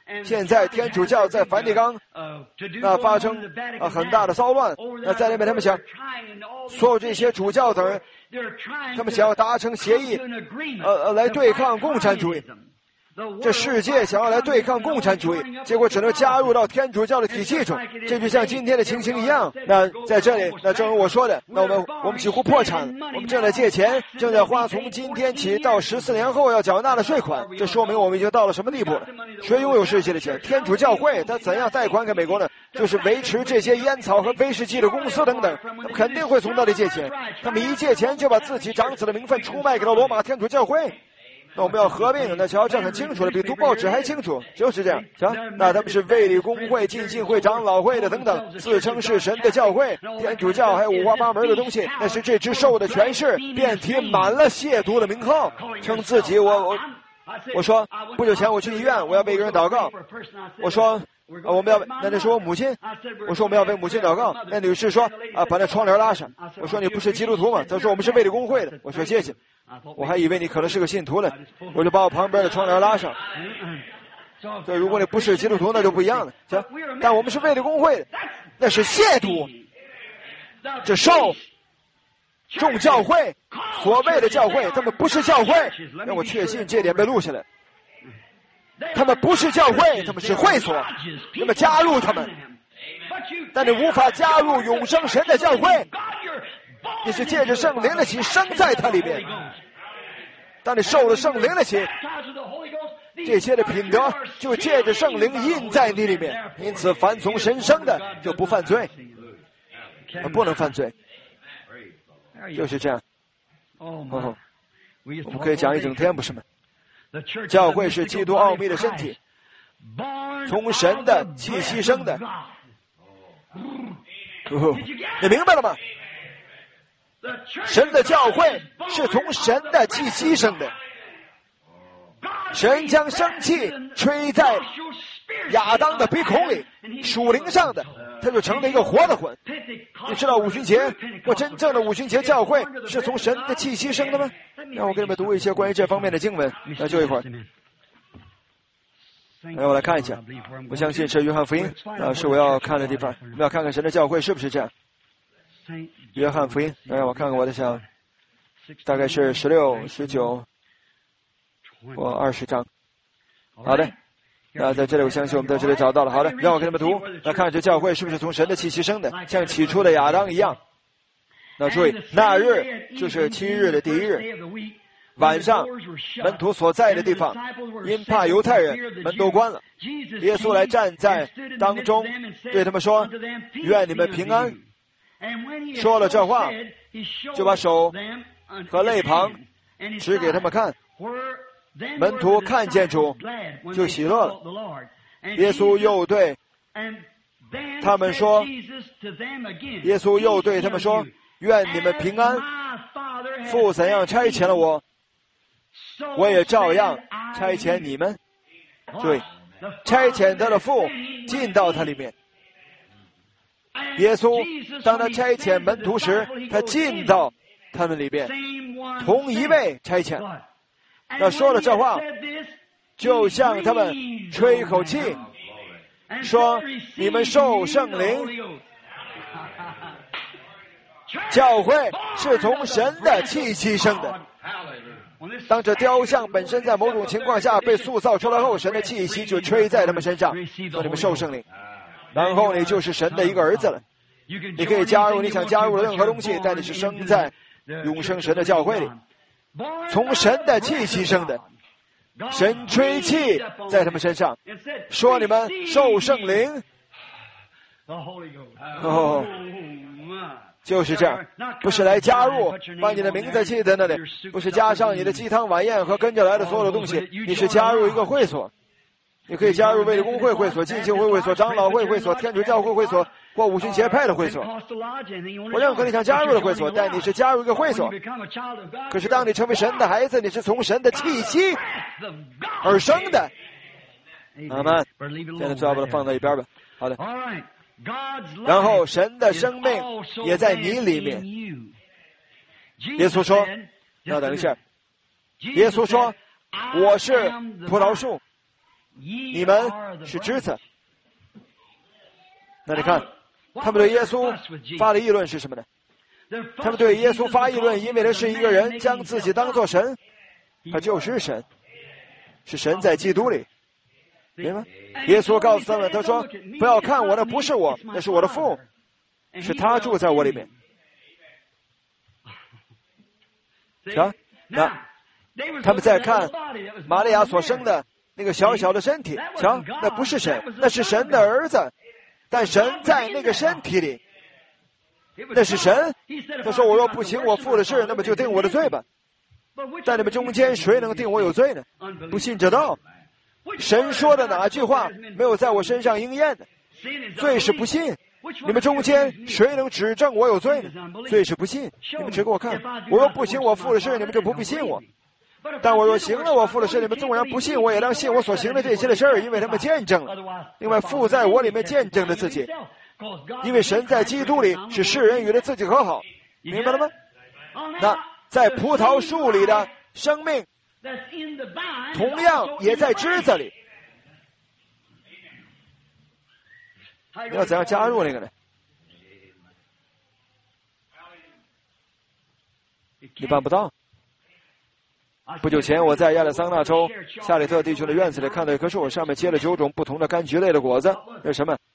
现在天主教在梵蒂冈发生很大的骚乱，在那边他们想所有这些主教等人，他们想要达成协议来对抗共产主义。这世界想要来对抗共产主义，结果只能加入到天主教的体系中。这就像今天的情形一样。那在这里，那正如我说的，那我们几乎破产，我们正在借钱，正在花从今天起到14年后要缴纳的税款。这说明我们已经到了什么地步了？谁拥有世界的钱？天主教会他怎样贷款给美国呢？就是维持这些烟草和威士忌的公司等等，他们肯定会从那里借钱。他们一借钱就把自己长子的名分出卖给了罗马天主教会。那我们要合并，那瞧，这很清楚了，比读报纸还清楚，就是这样。瞧，那他们是卫理公会、浸信会、长老会的等等，自称是神的教会，天主教还有五花八门的东西。那是这只兽的权势，遍体满了亵渎的名号，称自己我说不久前我去医院，我要为一个人祷告，我说我们要那是我母亲，我说我们要为母亲祷告。那女士说把那窗帘拉上。我说你不是基督徒吗？她说我们是卫理公会的。我说谢谢。我还以为你可能是个信徒呢，我就把我旁边的窗帘拉上。对，如果你不是基督徒，那就不一样了。行，但我们是卫理公会的，那是亵渎。这兽众教会，所谓的教会，他们不是教会。让我确信这点被录下来。他们不是教会，他们是会所。那么加入他们，但你无法加入永生神的教会。你是借着圣灵的起生在它里面，当你受了圣灵的起，这些的品德就借着圣灵印在你里面。因此凡从神生的就不犯罪，不能犯罪，就是这样。我们可以讲一整天，不是吗？教会是基督奥秘的身体，从神的气息生的。你明白了吗？神的教会是从神的气息生的。神将生气吹在亚当的鼻孔里，属灵上的，他就成了一个活的魂。你知道五旬节或真正的五旬节教会是从神的气息生的吗？让我给你们读一些关于这方面的经文。那就一会儿，让我来看一下。我相信是约翰福音，是我要看的地方。我们要看看神的教会是不是这样。约翰福音，让我看看我的想，大概是16、19或20章。好的，那在这里我相信我们在这里找到了。好的，让我给你们读。那看这教会是不是从神的气息生的，像起初的亚当一样。那注意，那日就是7日的第1日晚上，门徒所在的地方，因怕犹太人，门都关了。耶稣来站在当中，对他们说：“愿你们平安。”说了这话，就把手和肋旁指给他们看。门徒看见主，就喜乐了。耶稣又对他们说：“耶稣又对他们说，愿你们平安。父怎样差遣了我，我也照样差遣你们。”对，差遣他的父进到他里面。耶稣当他差遣门徒时，他进到他们里边，同一位差遣。他说了这话，就向他们吹一口气，说：“你们受圣灵。”教会是从神的气息生的。当这雕像本身在某种情况下被塑造出来后，神的气息就吹在他们身上，说你们受圣灵。然后你就是神的一个儿子了。你可以加入你想加入的任何东西，但你是生在永生神的教会里，从神的气息生的。神吹气在他们身上，说你们受圣灵。就是这样，不是来加入，把你的名字记在那里，不是加上你的鸡汤晚宴和跟着来的所有的东西，你是加入一个会所。你可以加入卫理公会会所、浸信会会所、长老会会所、天主教会会所或五旬节派的会所，或任何你想加入的会所，但你是加入一个会所。可是当你成为神的孩子，你是从神的气息而生的。阿们。现在最好把它放到一边吧。好的。然后神的生命也在你里面。耶稣说，那等一下，耶稣说，我是葡萄树， 你们是枝子。那你看，他们对耶稣发的议论是什么呢？他们对耶稣发议论，因为他是一个人将自己当作神，他就是神，是神在基督里，明白吗？耶稣告诉他们，他说：“不要看我，那不是我，那是我的父，是他住在我里面。”瞧，那他们在看玛利亚所生的那个小小的身体，瞧，那不是神，那是神的儿子，但神在那个身体里，那是神。他说：“我若不行我父的事，那么就定我的罪吧。在你们中间谁能定我有罪呢？不信者道。神说的哪句话没有在我身上应验的？罪是不信。你们中间谁能指证我有罪呢？罪是不信。你们指给我看，我若不行我父的事，你们就不必信我。但我若行了我父的事，你们纵然不信我，也当信我所行的这些的事儿，因为他们见证了。另外父在我里面见证了自己，因为神在基督里使世人与他自己和好，明白了吗？那在葡萄树里的生命同样也在枝子里。你要怎样加入那个呢？你办不到。不久前，我在亚利桑那州夏里特地区的院子里看到一棵树，上面结了9种不同的柑橘类的果子。那是什么？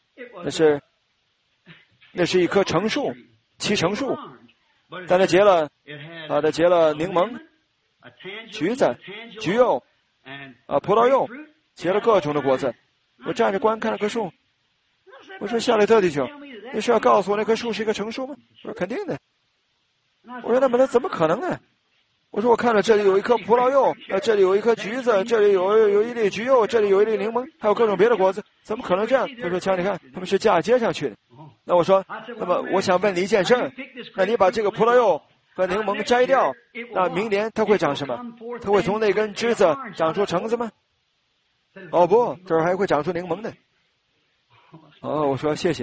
那是一棵橙树，7橙树。但它结了柠檬、橘子、橘柚、葡萄柚，结了各种的果子。我站着观看那棵树，我说：“夏里特地区，你是要告诉我那棵树是一个橙树吗？”我说：“肯定的。”我说：“那么它怎么可能呢？”我说：“我看了这里有一颗葡萄柚，这里有一颗橘子，这里有一粒橘柚，这里有一粒柠檬，还有各种别的果子，怎么可能这样？”他说：“瞧，你看，他们是嫁接上去的。”那我说：“那么我想问你一件事，那你把这个葡萄柚和柠檬摘掉，那明年它会长什么？它会从那根枝子长出橙子吗？”哦不，这儿还会长出柠檬呢。哦，我说谢谢。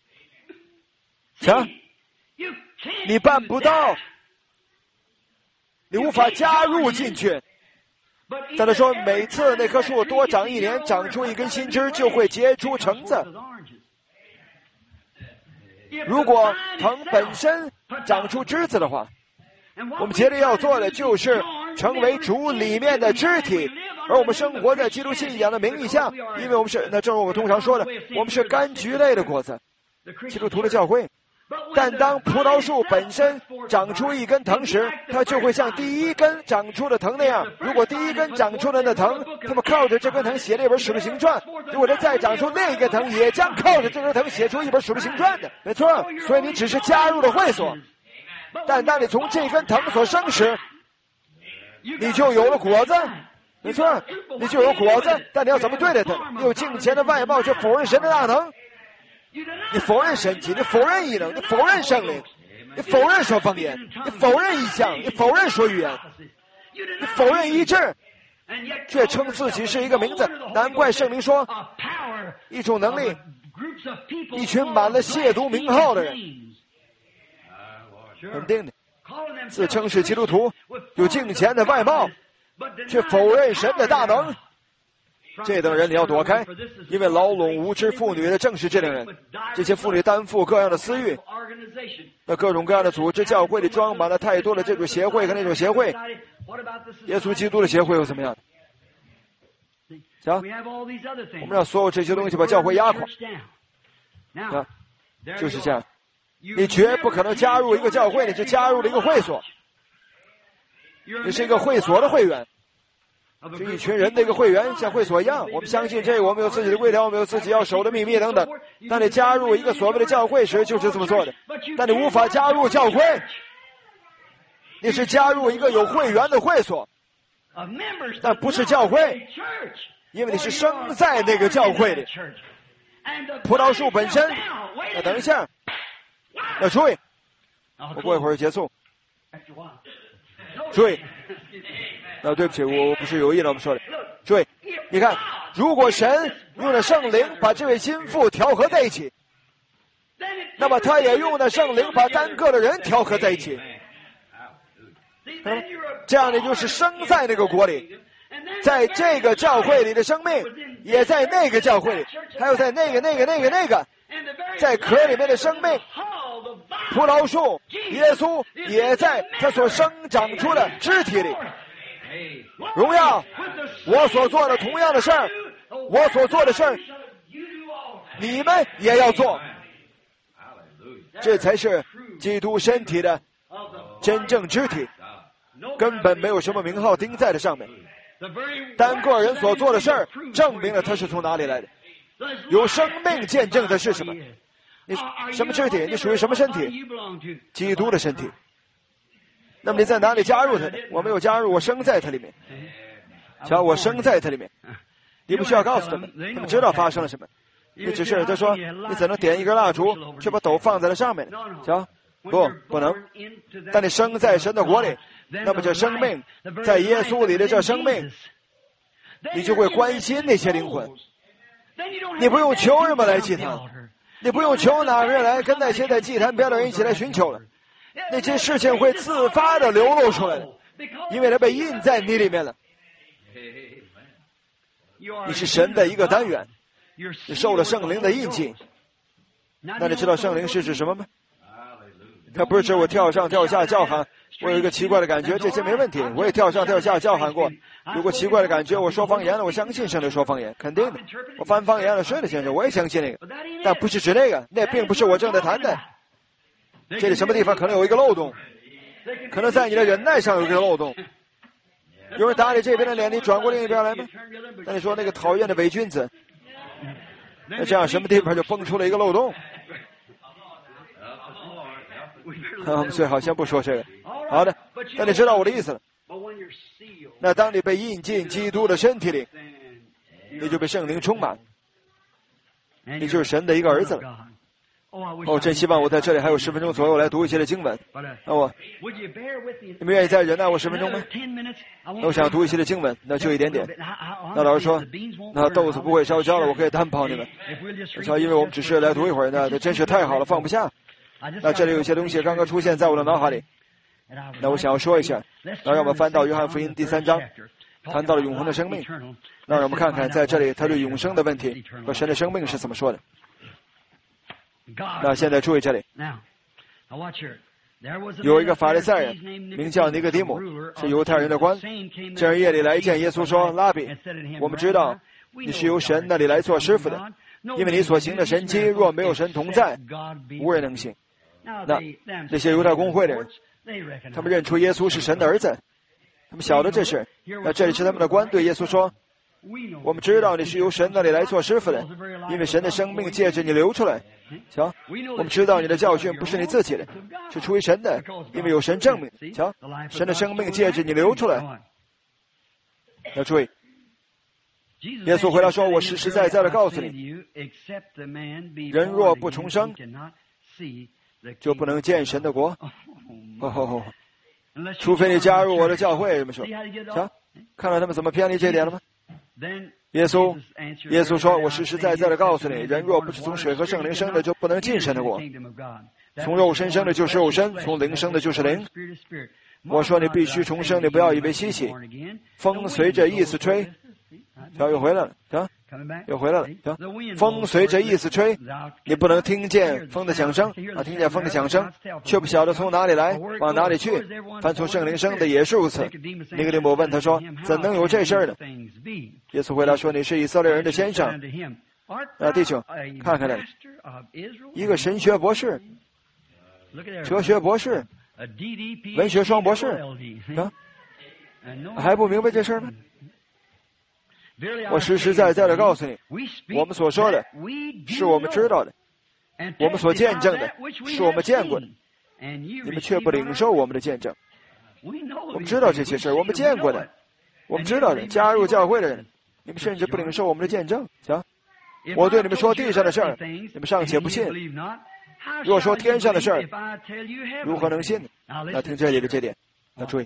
瞧，你办不到。你无法加入进去。但他说，每次那棵树多长1年，长出一根新枝，就会结出橙子。如果藤本身长出枝子的话，我们接着要做的就是成为主里面的肢体，而我们生活在基督信仰的名义下，因为我们是，那正如我们通常说的，我们是柑橘类的果子，基督徒的教会。但当葡萄树本身长出一根藤时，它就会像第一根长出的藤那样。如果第一根长出的那藤，他们靠着这根藤写了一本使徒行传；如果它再长出另一个藤，也将靠着这根藤写出一本使徒行传的。没错，所以你只是加入了会所，但当你从这根藤所生时，你就有了果子。没错，你就有果子，但你要怎么对待它？你有敬虔的外貌，却否认神的大能。你否认神迹，你否认异能，你否认圣灵，你否认说方言，你否认异象，你否认说语言，你否认医治，却称自己是一个名字。难怪圣灵说，一种能力，一群满了亵渎名号的人，肯定的，自称是基督徒，有敬虔的外貌，却否认神的大能。这等人你要躲开，因为牢笼无知妇女的正是这等人。这些妇女担负各样的私欲，那各种各样的组织，教会里装满了太多的这种协会和那种协会。耶稣基督的协会又怎么样？行，我们让所有这些东西把教会压垮。啊，就是这样。你绝不可能加入一个教会，你就加入了一个会所。你是一个会所的会员。是一群人的一个会员，像会所一样。我们相信这个，我们有自己的规条，我们有自己要守的秘密等等。当你加入一个所谓的教会时，就是这么做的。但你无法加入教会，你是加入一个有会员的会所，但不是教会，因为你是生在那个教会里。葡萄树本身，等一下，要注意，我过一会儿结束。注意。对不起，我不是有意的，我们说的。注意，你看，如果神用了圣灵把这位心腹调和在一起，那么他也用了圣灵把单个的人调和在一起。这样你就是生在那个国里，在这个教会里的生命也在那个教会里，还有在那个，在壳里面的生命，葡萄树，耶稣也在他所生长出的肢体里。荣耀，我所做的同样的事儿，我所做的事儿，你们也要做。这才是基督身体的真正肢体，根本没有什么名号钉在这上面。单个人所做的事儿，证明了他是从哪里来的。有生命见证的是什么？你什么肢体？你属于什么身体？基督的身体。那么你在哪里加入他的？我没有加入，我生在他里面。瞧，我生在他里面。你不需要告诉他们，他们知道发生了什么。你只是他说，你怎能点一根蜡烛，却把斗放在了上面呢？瞧，不能。但你生在神的国里，那么这生命，在耶稣里的这生命，你就会关心那些灵魂。你不用求人们来祭坛，你不用求哪个人来跟那些在祭坛边的人一起来寻求了。那些事情会自发的流露出来的，因为它被印在你里面了。你是神的一个单元，你受了圣灵的印记。那你知道圣灵是指什么吗？它不是指我跳上跳下叫喊，我有一个奇怪的感觉，这些没问题，我也跳上跳下叫喊过。有过奇怪的感觉，我说方言了，我相信圣灵说方言，肯定的。我翻方言了，是的先生，我也相信那个，但不是指那个，那并不是我正在谈的。这里什么地方可能有一个漏洞，可能在你的忍耐上有一个漏洞。有人打你这边的脸，你转过另一边来吗？那你说那个讨厌的伪君子，那这样什么地方就蹦出了一个漏洞？我们最好先不说这个。好的，那你知道我的意思了。那当你被印进基督的身体里，你就被圣灵充满，你就是神的一个儿子了。真希望我在这里还有10分钟左右来读一些的经文。你们愿意再忍耐我10分钟吗？那我想读一些的经文，那就一点点。那老师说，那豆子不会烧焦了，我可以担保你们。因为我们只是来读一会儿，那真是太好了，放不下。那这里有些东西刚刚出现在我的脑海里，那我想要说一下。那让我们翻到约翰福音第3章，谈到了永恒的生命。那让我们看看在这里他对永生的问题和神的生命是怎么说的。那现在注意这里，有一个法利赛人名叫尼哥底母，是犹太人的官。这人夜里来见耶稣说，拉比，我们知道你是由神那里来做师傅的，因为你所行的神迹若没有神同在，无人能行。那些犹太公会的人，他们认出耶稣是神的儿子，他们晓得这事。那这里是他们的官对耶稣说，我们知道你是由神那里来做师傅的，因为神的生命借着你流出来。瞧，我们知道你的教训不是你自己的，是出于神的，因为有神证明。瞧，神的生命借着你流出来。要注意，耶稣回答说，我实实在在的告诉你，人若不重生，就不能见神的国。除非你加入我的教会。这么说，瞧，看到他们怎么偏离这一点了吗？耶稣说，我实实在在的告诉你，人若不是从水和圣灵生的，就不能进神的国。从肉身生的就是肉身，从灵生的就是灵。我说你必须重生，你不要以为稀奇。风随着意思吹，瞧，又回来了，瞧，又回来了，瞧，风随着意思吹，你不能听见风的响声听见风的响声，却不晓得从哪里来，往哪里去。凡从圣灵生的也是如此。尼哥底母问他说，怎能有这事呢？耶稣回答说，你是以色列人的先生。弟兄，看看这，一个神学博士，哲学博士，文学双博士，还不明白这事吗？我实实在在的告诉你，我们所说的是我们知道的，我们所见证的是我们见过的，你们却不领受我们的见证。我们知道这些事，我们见过的，我们知道的，加入教会的人，你们甚至不领受我们的见证。瞧，我对你们说地上的事儿，你们尚且不信，若说天上的事儿，如何能信呢？那听这里的这点，那注意，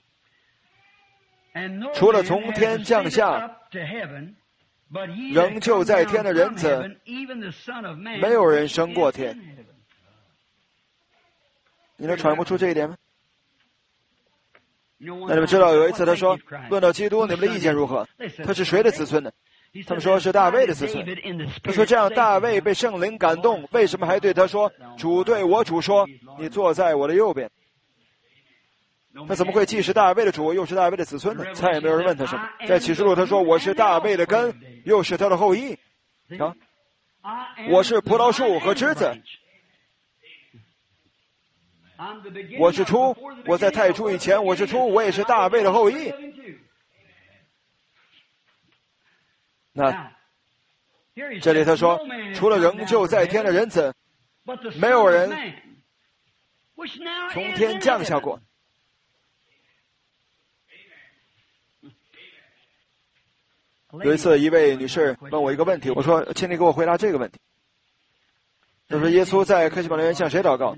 除了从天降下仍旧在天的人子，没有人升过天。你能揣摩出这一点吗？那你们知道有一次他说，论到基督，你们的意见如何？他是谁的子孙呢？ 他们说是大卫的子孙。他说这样，大卫被圣灵感动，为什么还对他说，主对我主说，你坐在我的右边？他怎么会既是大卫的主，又是大卫的子孙呢？再也没有人问他什么。在启示录他说，我是大卫的根，又是他的后裔。啊，我是葡萄树和枝子，我是初，我在太初以前我是初，我也是大卫的后裔。那这里他说，除了仍旧在天的人子，没有人从天降下过。有一次，一位女士问我一个问题，我说：“请你给我回答这个问题。”她说：“耶稣在客西马尼园向谁祷告？”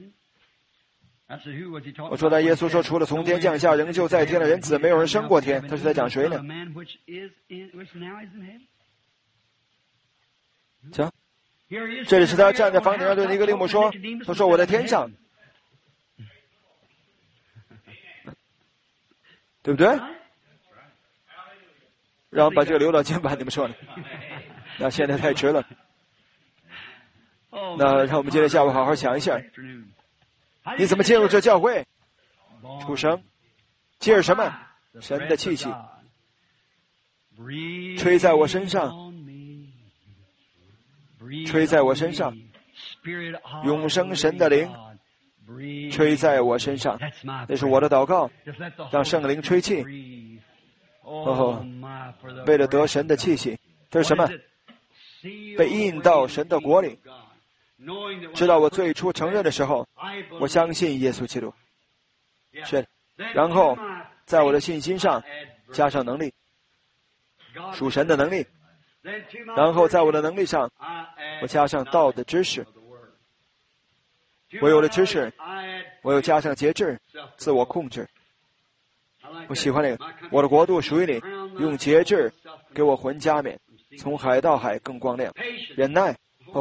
我说：“耶稣说，除了从天降下仍旧在天的人子，没有人升过天。”他是在讲谁呢？行，这里是他站在房顶上对尼哥底母说：“他说我在天上，对不对？”让我们把这个留到肩膀，你们说呢？那现在太迟了。那让我们今天下午好好想一下，你怎么进入这教会？出生，借着什么？神的气息，吹在我身上，吹在我身上，永生神的灵吹在我身上，那是我的祷告，让圣灵吹气。为了得神的气息，这是什么？被印到神的国里。知道我最初承认的时候，我相信耶稣基督，是，然后在我的信心上加上能力，属神的能力，然后在我的能力上我加上道的知识，我有了知识，我又加上节制，自我控制。我喜欢那个，我的国度属于你，用节制给我魂加冕，从海到海更光亮。忍耐，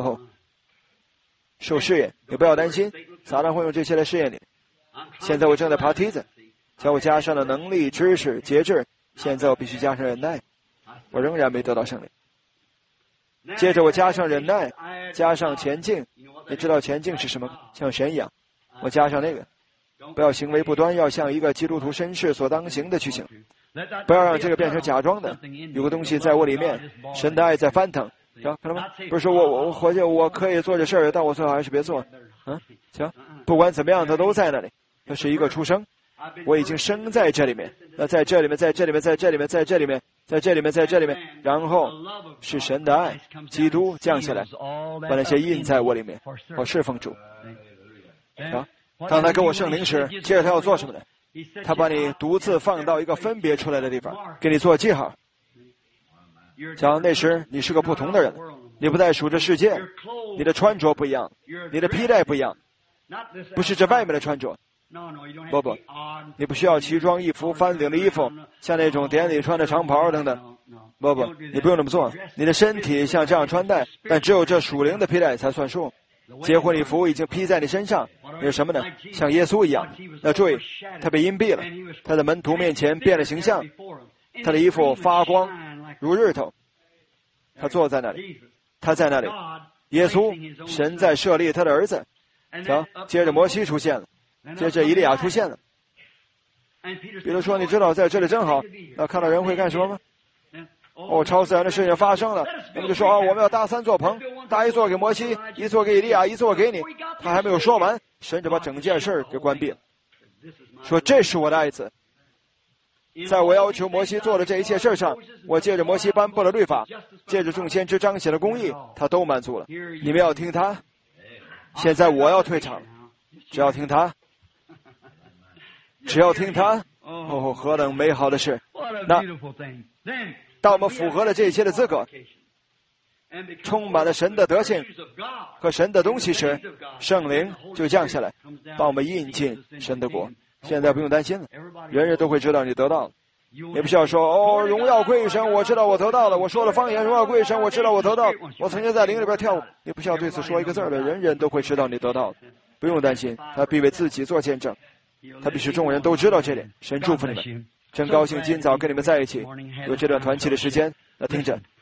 受试验，你不要担心，撒旦会用这些来试验你。现在我正在爬梯子，叫我加上了能力、知识、节制，现在我必须加上忍耐，我仍然没得到胜利。接着我加上忍耐，加上前进，你知道前进是什么？像神一样，我加上那个。不要行为不端，要像一个基督徒绅士所当行的去行，不要让这个变成假装的。有个东西在我里面，神的爱在翻腾，行，看到吗？不是说我活着我可以做这事儿，但我最好还是别做。行，不管怎么样，它都在那里。它是一个出生，我已经生在这里面，那在这里面，在这里面，在这里面，在这里面，在这里面，在这里面，然后是神的爱，基督降下来，把那些印在我里面，我侍奉主。行。当他给我圣灵时，接着他要做什么呢？他把你独自放到一个分别出来的地方，给你做记号。讲那时你是个不同的人，你不再属这世界，你的穿着不一样，你的披戴不一样，不是这外面的穿着。不，你不需要奇装异服、翻领的衣服，像那种典礼穿的长袍等等。不，你不用这么做。你的身体像这样穿戴，但只有这属灵的披戴才算数。结婚礼服已经披在你身上，那是什么呢？像耶稣一样。那注意，他被荫蔽了，他在门徒面前变了形象，他的衣服发光如日头，他坐在那里，他在那里。耶稣，神在设立他的儿子。行，接着摩西出现了，接着以利亚出现了。比如说，你知道在这里真好，那看到人会干什么吗？超自然的事情发生了，那么就说我们要搭3座棚，搭一座给摩西，一座给以利亚，一座给你。他还没有说完，神就把整件事给关闭了，说这是我的爱子，在我要求摩西做的这一切事上，我借着摩西颁布了律法，借着众先知彰显了公义，他都满足了。你们要听他，现在我要退场，只要听他，只要听他。何等美好的事！那当我们符合了这些的资格，充满了神的德性和神的东西时，圣灵就降下来，把我们印进神的国。现在不用担心了，人人都会知道你得到了。也不需要说荣耀归于神，我知道我得到了。我说了方言，荣耀归于神，我知道我得到了。我曾经在灵里边跳舞，你不需要对此说一个字的，人人都会知道你得到了。不用担心，他必为自己做见证，他必使众人都知道这点。神祝福你们，真高兴今早跟你们在一起，有这段团契的时间。那听着，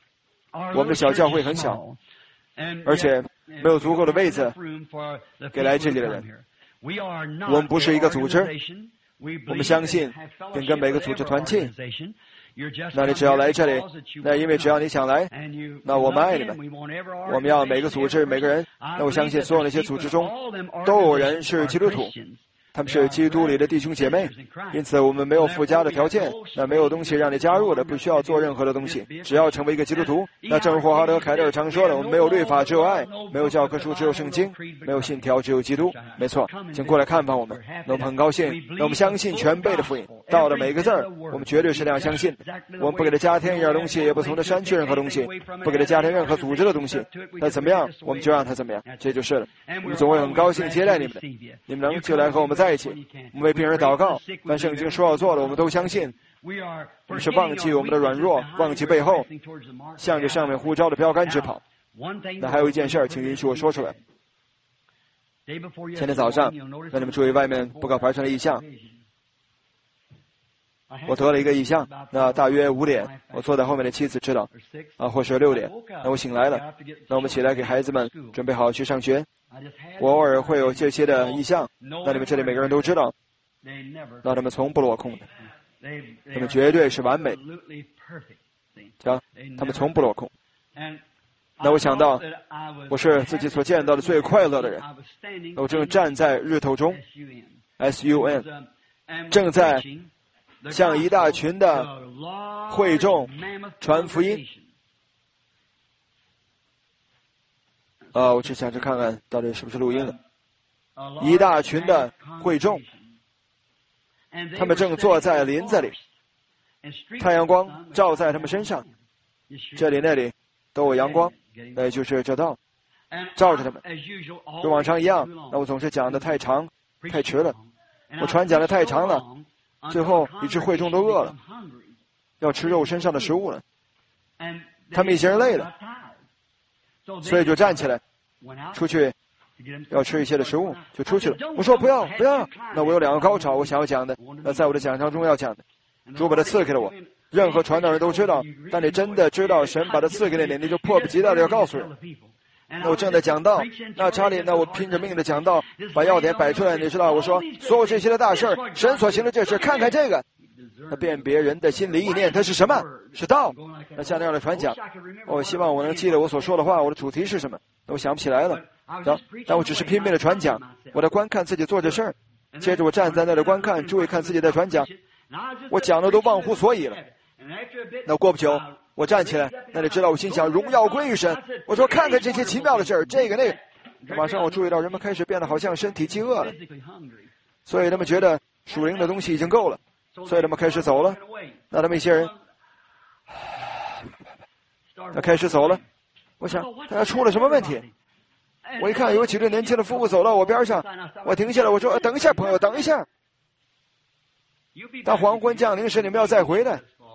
我们的小教会很小，而且没有足够的位子给来这里的人。我们不是一个组织，我们相信并跟每个组织团契。那你只要来这里，那因为只要你想来，那我们爱你们。我们要每个组织每个人，那我相信所有那些组织中都有人是基督徒，他们是基督里的弟兄姐妹，因此我们没有附加的条件，那没有东西让你加入的，不需要做任何的东西，只要成为一个基督徒。那正如霍华德·凯勒尔常说的，我们没有律法，只有爱；没有教科书，只有圣经；没有信条，只有基督。没错，请过来看望我们。那我们很高兴，那我们相信全备的福音，到了每个字儿，我们绝对是那样相信。我们不给他加添一样东西，也不从他删去任何东西，不给他加添任何组织的东西。他怎么样，我们就让他怎么样，这就是了。我们总会很高兴接待你们的，你们能就来和我们在一起。我们为病人祷告，凡圣经说要做的，我们都相信。我们是忘记我们的软弱，忘记背后，向着上面呼召的标杆直跑。那还有一件事，请允许我说出来。前天早上，让你们注意外面布告牌上的异象。我得了一个异象，那大约5点，我坐在后面的妻子知道，或是6点，那我醒来了，那我们起来给孩子们准备好去上学。我偶尔会有这些的异象，那你们这里每个人都知道，那他们从不落空的，他们绝对是完美的，他们从不落空。那我想到，我是自己所见到的最快乐的人，我正站在日头中 ，SUN， 正在向一大群的会众传福音。我只想着看看到底是不是录音了。一大群的会众，他们正坐在林子里，太阳光照在他们身上，这里那里都有阳光，那就是这道照着他们。跟往常一样，那我总是讲的太长太迟了，我传讲的太长了，最后以致会众都饿了，要吃肉身上的食物了。他们一些人累了，所以就站起来出去要吃一些的食物，就出去了。我说不要不要，那我有2个高潮我想要讲的，那在我的讲堂中要讲的，主把它赐给了我。任何传道人都知道，但你真的知道神把它赐给了你，你就迫不及待的要告诉人。那我正在讲道，那查理，那我拼着命的讲道，把要点摆出来。你知道，我说所有这些的大事，神所行的这事，看看这个，他辨别人的心理意念，它是什么？是道。那像那样的传讲，我希望我能记得我所说的话，我的主题是什么？我想不起来了。但我只是拼命的传讲，我在观看自己做这事儿，接着我站在那里观看，注意看自己在传讲，我讲的都忘乎所以了。那过不久，我站起来，那你知道我心想，荣耀归于神。我说看看这些奇妙的事儿，这个那个。马上我注意到人们开始变得好像身体饥饿了，所以他们觉得属灵的东西已经够了，所以他们开始走了。那他们一些人他开始走了，我想他出了什么问题。我一看有几对年轻的夫妇走到我边上，我停下来，我说等一下朋友，等一下，当黄昏降临时你们要再回来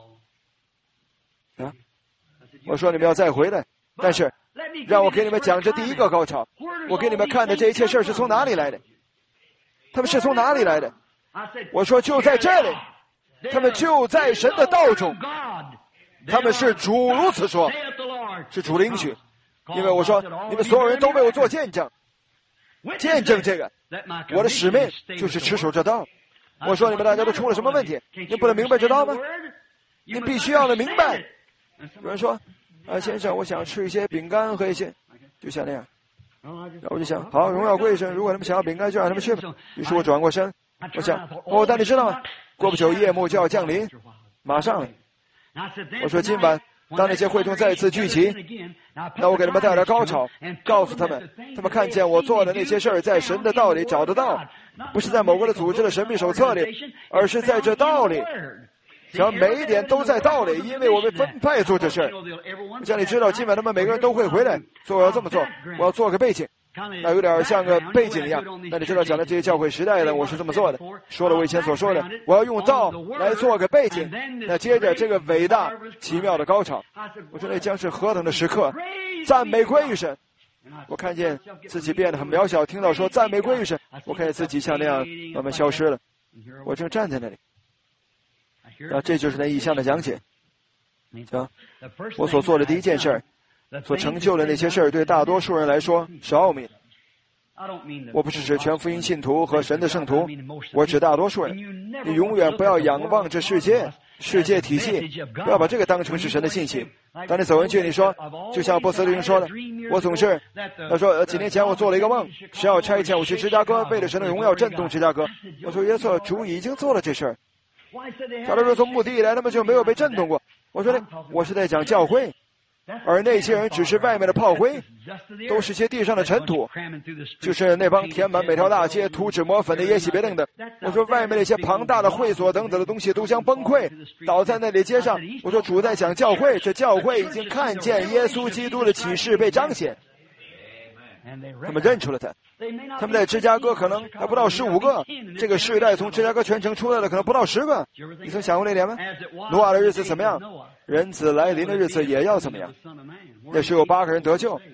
啊！我说你们要再回来，但是让我给你们讲这第一个高潮，我给你们看的这一切事是从哪里来的，他们是从哪里来的。我说就在这里，他们就在神的道中，他们是主如此说，是主的应许。因为我说你们所有人都为我做见证，见证这个我的使命就是持守这道。我说你们大家都出了什么问题？你不能明白这道吗？你必须要能明白。有人说先生，我想吃一些饼干和一些，就像那样。然后我就想，好，荣耀归神，如果他们想要饼干就让他们去吧。于是我转过身，我想但你知道吗？过不久夜幕就要降临，马上了。我说今晚当那些会众再次聚集，那我给他们带来高潮，告诉他们，他们看见我做的那些事儿在神的道里找得到，不是在某个的组织的神秘手册里，而是在这道里。只要每一点都在道里，因为我们分派做这事儿。像你知道，今晚他们每个人都会回来，所以我要这么做，我要做个背景，那有点像个背景一样。那你知道，讲的这些教会时代的，我是这么做的，说了我以前所说的，我要用道来做个背景。那接着这个伟大奇妙的高潮，我说那将是何等的时刻！赞美归于神。我看见自己变得很渺小，听到说赞美归于神，我看见自己像那样慢慢消失了。我正站在那里。这就是那异象的讲解。 行，我所做的第一件事，所成就的那些事儿，对大多数人来说是奥秘。我不是指全福音信徒和神的圣徒，我指大多数人。你永远不要仰望这世界体系，不要把这个当成是神的信息。当你走进去，你说，就像波斯利兄说的，我总是，他说几年前我做了一个梦，神要差遣我去芝加哥，为了神的荣耀震动芝加哥。我说耶稣主已经做了这事儿。他说从墓地以来他们就没有被震动过。我说我是在讲教会，而那些人只是外面的炮灰，都是些地上的尘土，就是那帮填满每条大街涂脂抹粉的耶洗别等的。我说外面那些庞大的会所等等的东西都将崩溃，倒在那里街上。我说主在讲教会，这教会已经看见耶稣基督的启示被彰显，他们认出了他。他们在芝加哥可能还不到15个，这个世代从芝加哥全城出来的可能不到10个。你曾想过那点吗？挪亚的日子怎么样？人子来临的日子也要怎么样？那时有8个人得救，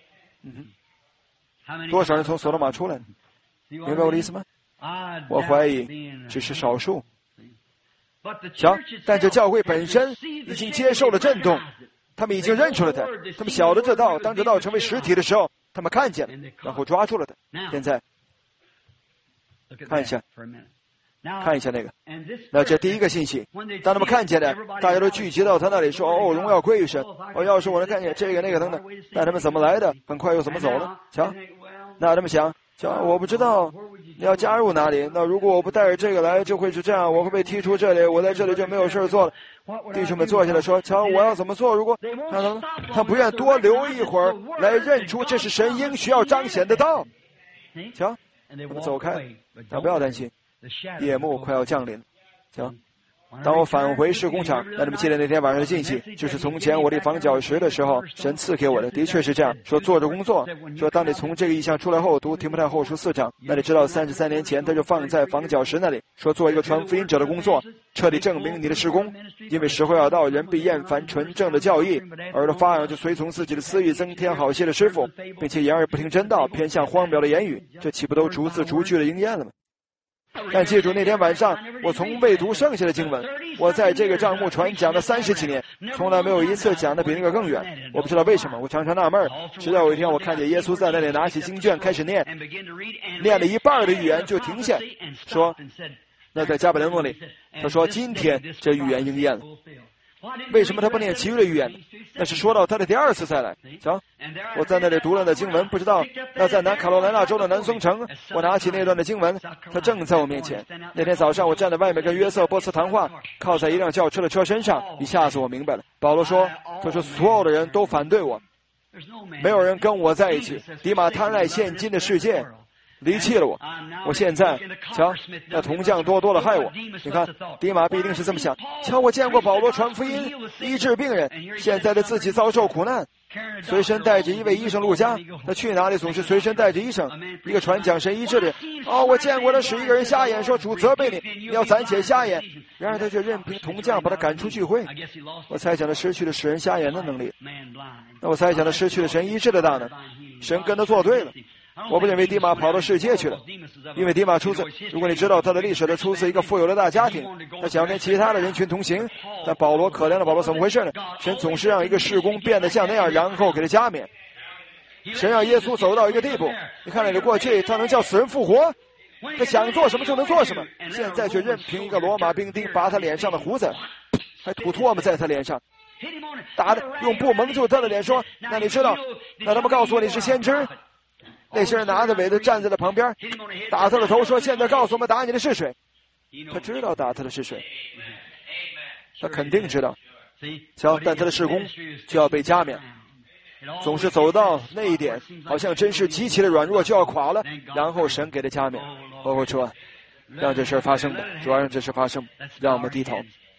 多少人从索罗玛出来？明白我的意思吗？我怀疑只是少数。行，但这教会本身已经接受了震动，他们已经认出了他，他们晓得这道，当这道成为实体的时候，他们看见了，然后抓住了他。现在看一下那个，那这第一个信息，当他们看见了，大家都聚集到他那里说，哦，荣耀归于神，哦，要是我能看见这个那个等等。那他们怎么来的？很快又怎么走了？瞧，那他们想，我不知道你要加入哪里，那如果我不带着这个来，就会是这样，我会被踢出这里，我在这里就没有事做了。弟兄们坐下来说，瞧，我要怎么做？如果他不愿多留一会儿来认出这是神应需要彰显的道，瞧，他们走开，但不要担心，夜幕快要降临。瞧，当我返回市工厂，那你们记得那天晚上的信息，就是从前我立房角石的时候，神赐给我的，的确是这样说。做着工作，说当你从这个意象出来后，读提摩太后书4章，那你知道33年前他就放在房角石那里，说做一个传福音者的工作，彻底证明你的事工，因为时候要到，人必厌烦纯正的教义，耳朵发痒就随从自己的私欲，增添好些的师傅，并且言而不听真道，偏向荒谬的言语，这岂不都逐字逐句的应验了吗？但记住，那天晚上我从未读剩下的经文，我在这个帐幕传讲了30几年，从来没有一次讲的比那个更远。我不知道为什么，我常常纳闷，直到有一天我看见耶稣在那里拿起经卷开始念了一半的预言就停下，说那在加百列诺里，他说今天这预言应验了。为什么他不念其余的预言？那是说到他的第2次再来。瞧，我在那里读了那经文，不知道那在南卡罗来纳州的南松城，我拿起那段的经文，他正在我面前。那天早上我站在外面跟约瑟波斯谈话，靠在一辆轿车的车身上，一下子我明白了。保罗说，就是所有的人都反对我，没有人跟我在一起。迪马贪爱现今的世界，离弃了我。我现在瞧，那铜匠多多的害我。你看，迪马必定是这么想。瞧，我见过保罗传福音，医治病人，现在的自己遭受苦难，随身带着一位医生路加，他去哪里总是随身带着医生，一个传讲神医治的。哦，我见过他使一个人瞎眼，说主责备你，你要暂且瞎眼。然而他却任凭铜匠把他赶出聚会。我猜想他失去了使人瞎眼的能力，那我猜想他失去了神医治的大能。神跟他作对了。我不认为迪马跑到世界去了，因为迪马出自，如果你知道他的历史，他出自一个富有的大家庭，他想跟其他的人群同行。但保罗，可怜的保罗怎么回事呢？神总是让一个事工变得像那样，然后给他加冕。神让耶稣走到一个地步，你看那里过去他能叫死人复活，他想做什么就能做什么，现在却任凭一个罗马兵丁拔他脸上的胡子，还吐唾沫在他脸上，打的用布蒙住他的脸，说那你知道，那他们告诉我你是先知。那些人拿着苇子站在他旁边，打他的头，说现在告诉我们打你的是谁。他知道打他的是谁，他肯定知道。瞧，但他的事工就要被加冕，总是走到那一点，好像真是极其的软弱就要垮了，然后神给他加冕。主啊，让这事发生吧，主要让这事发生，让我们低头。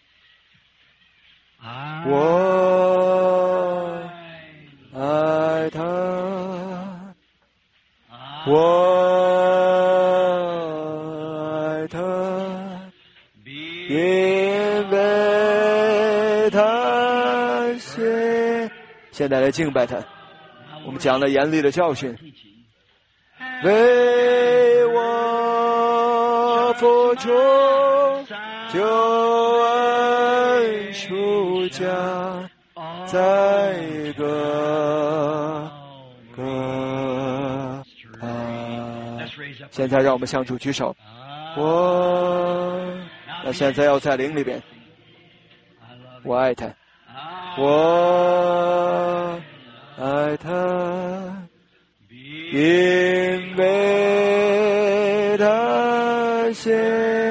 我爱他，我爱他，因为他现在来敬拜他。我们讲了严厉的教训，为我付出救恩赎主家载歌歌现在让我们向主举手。那现在要在灵里边，我爱他，我爱他，因为他先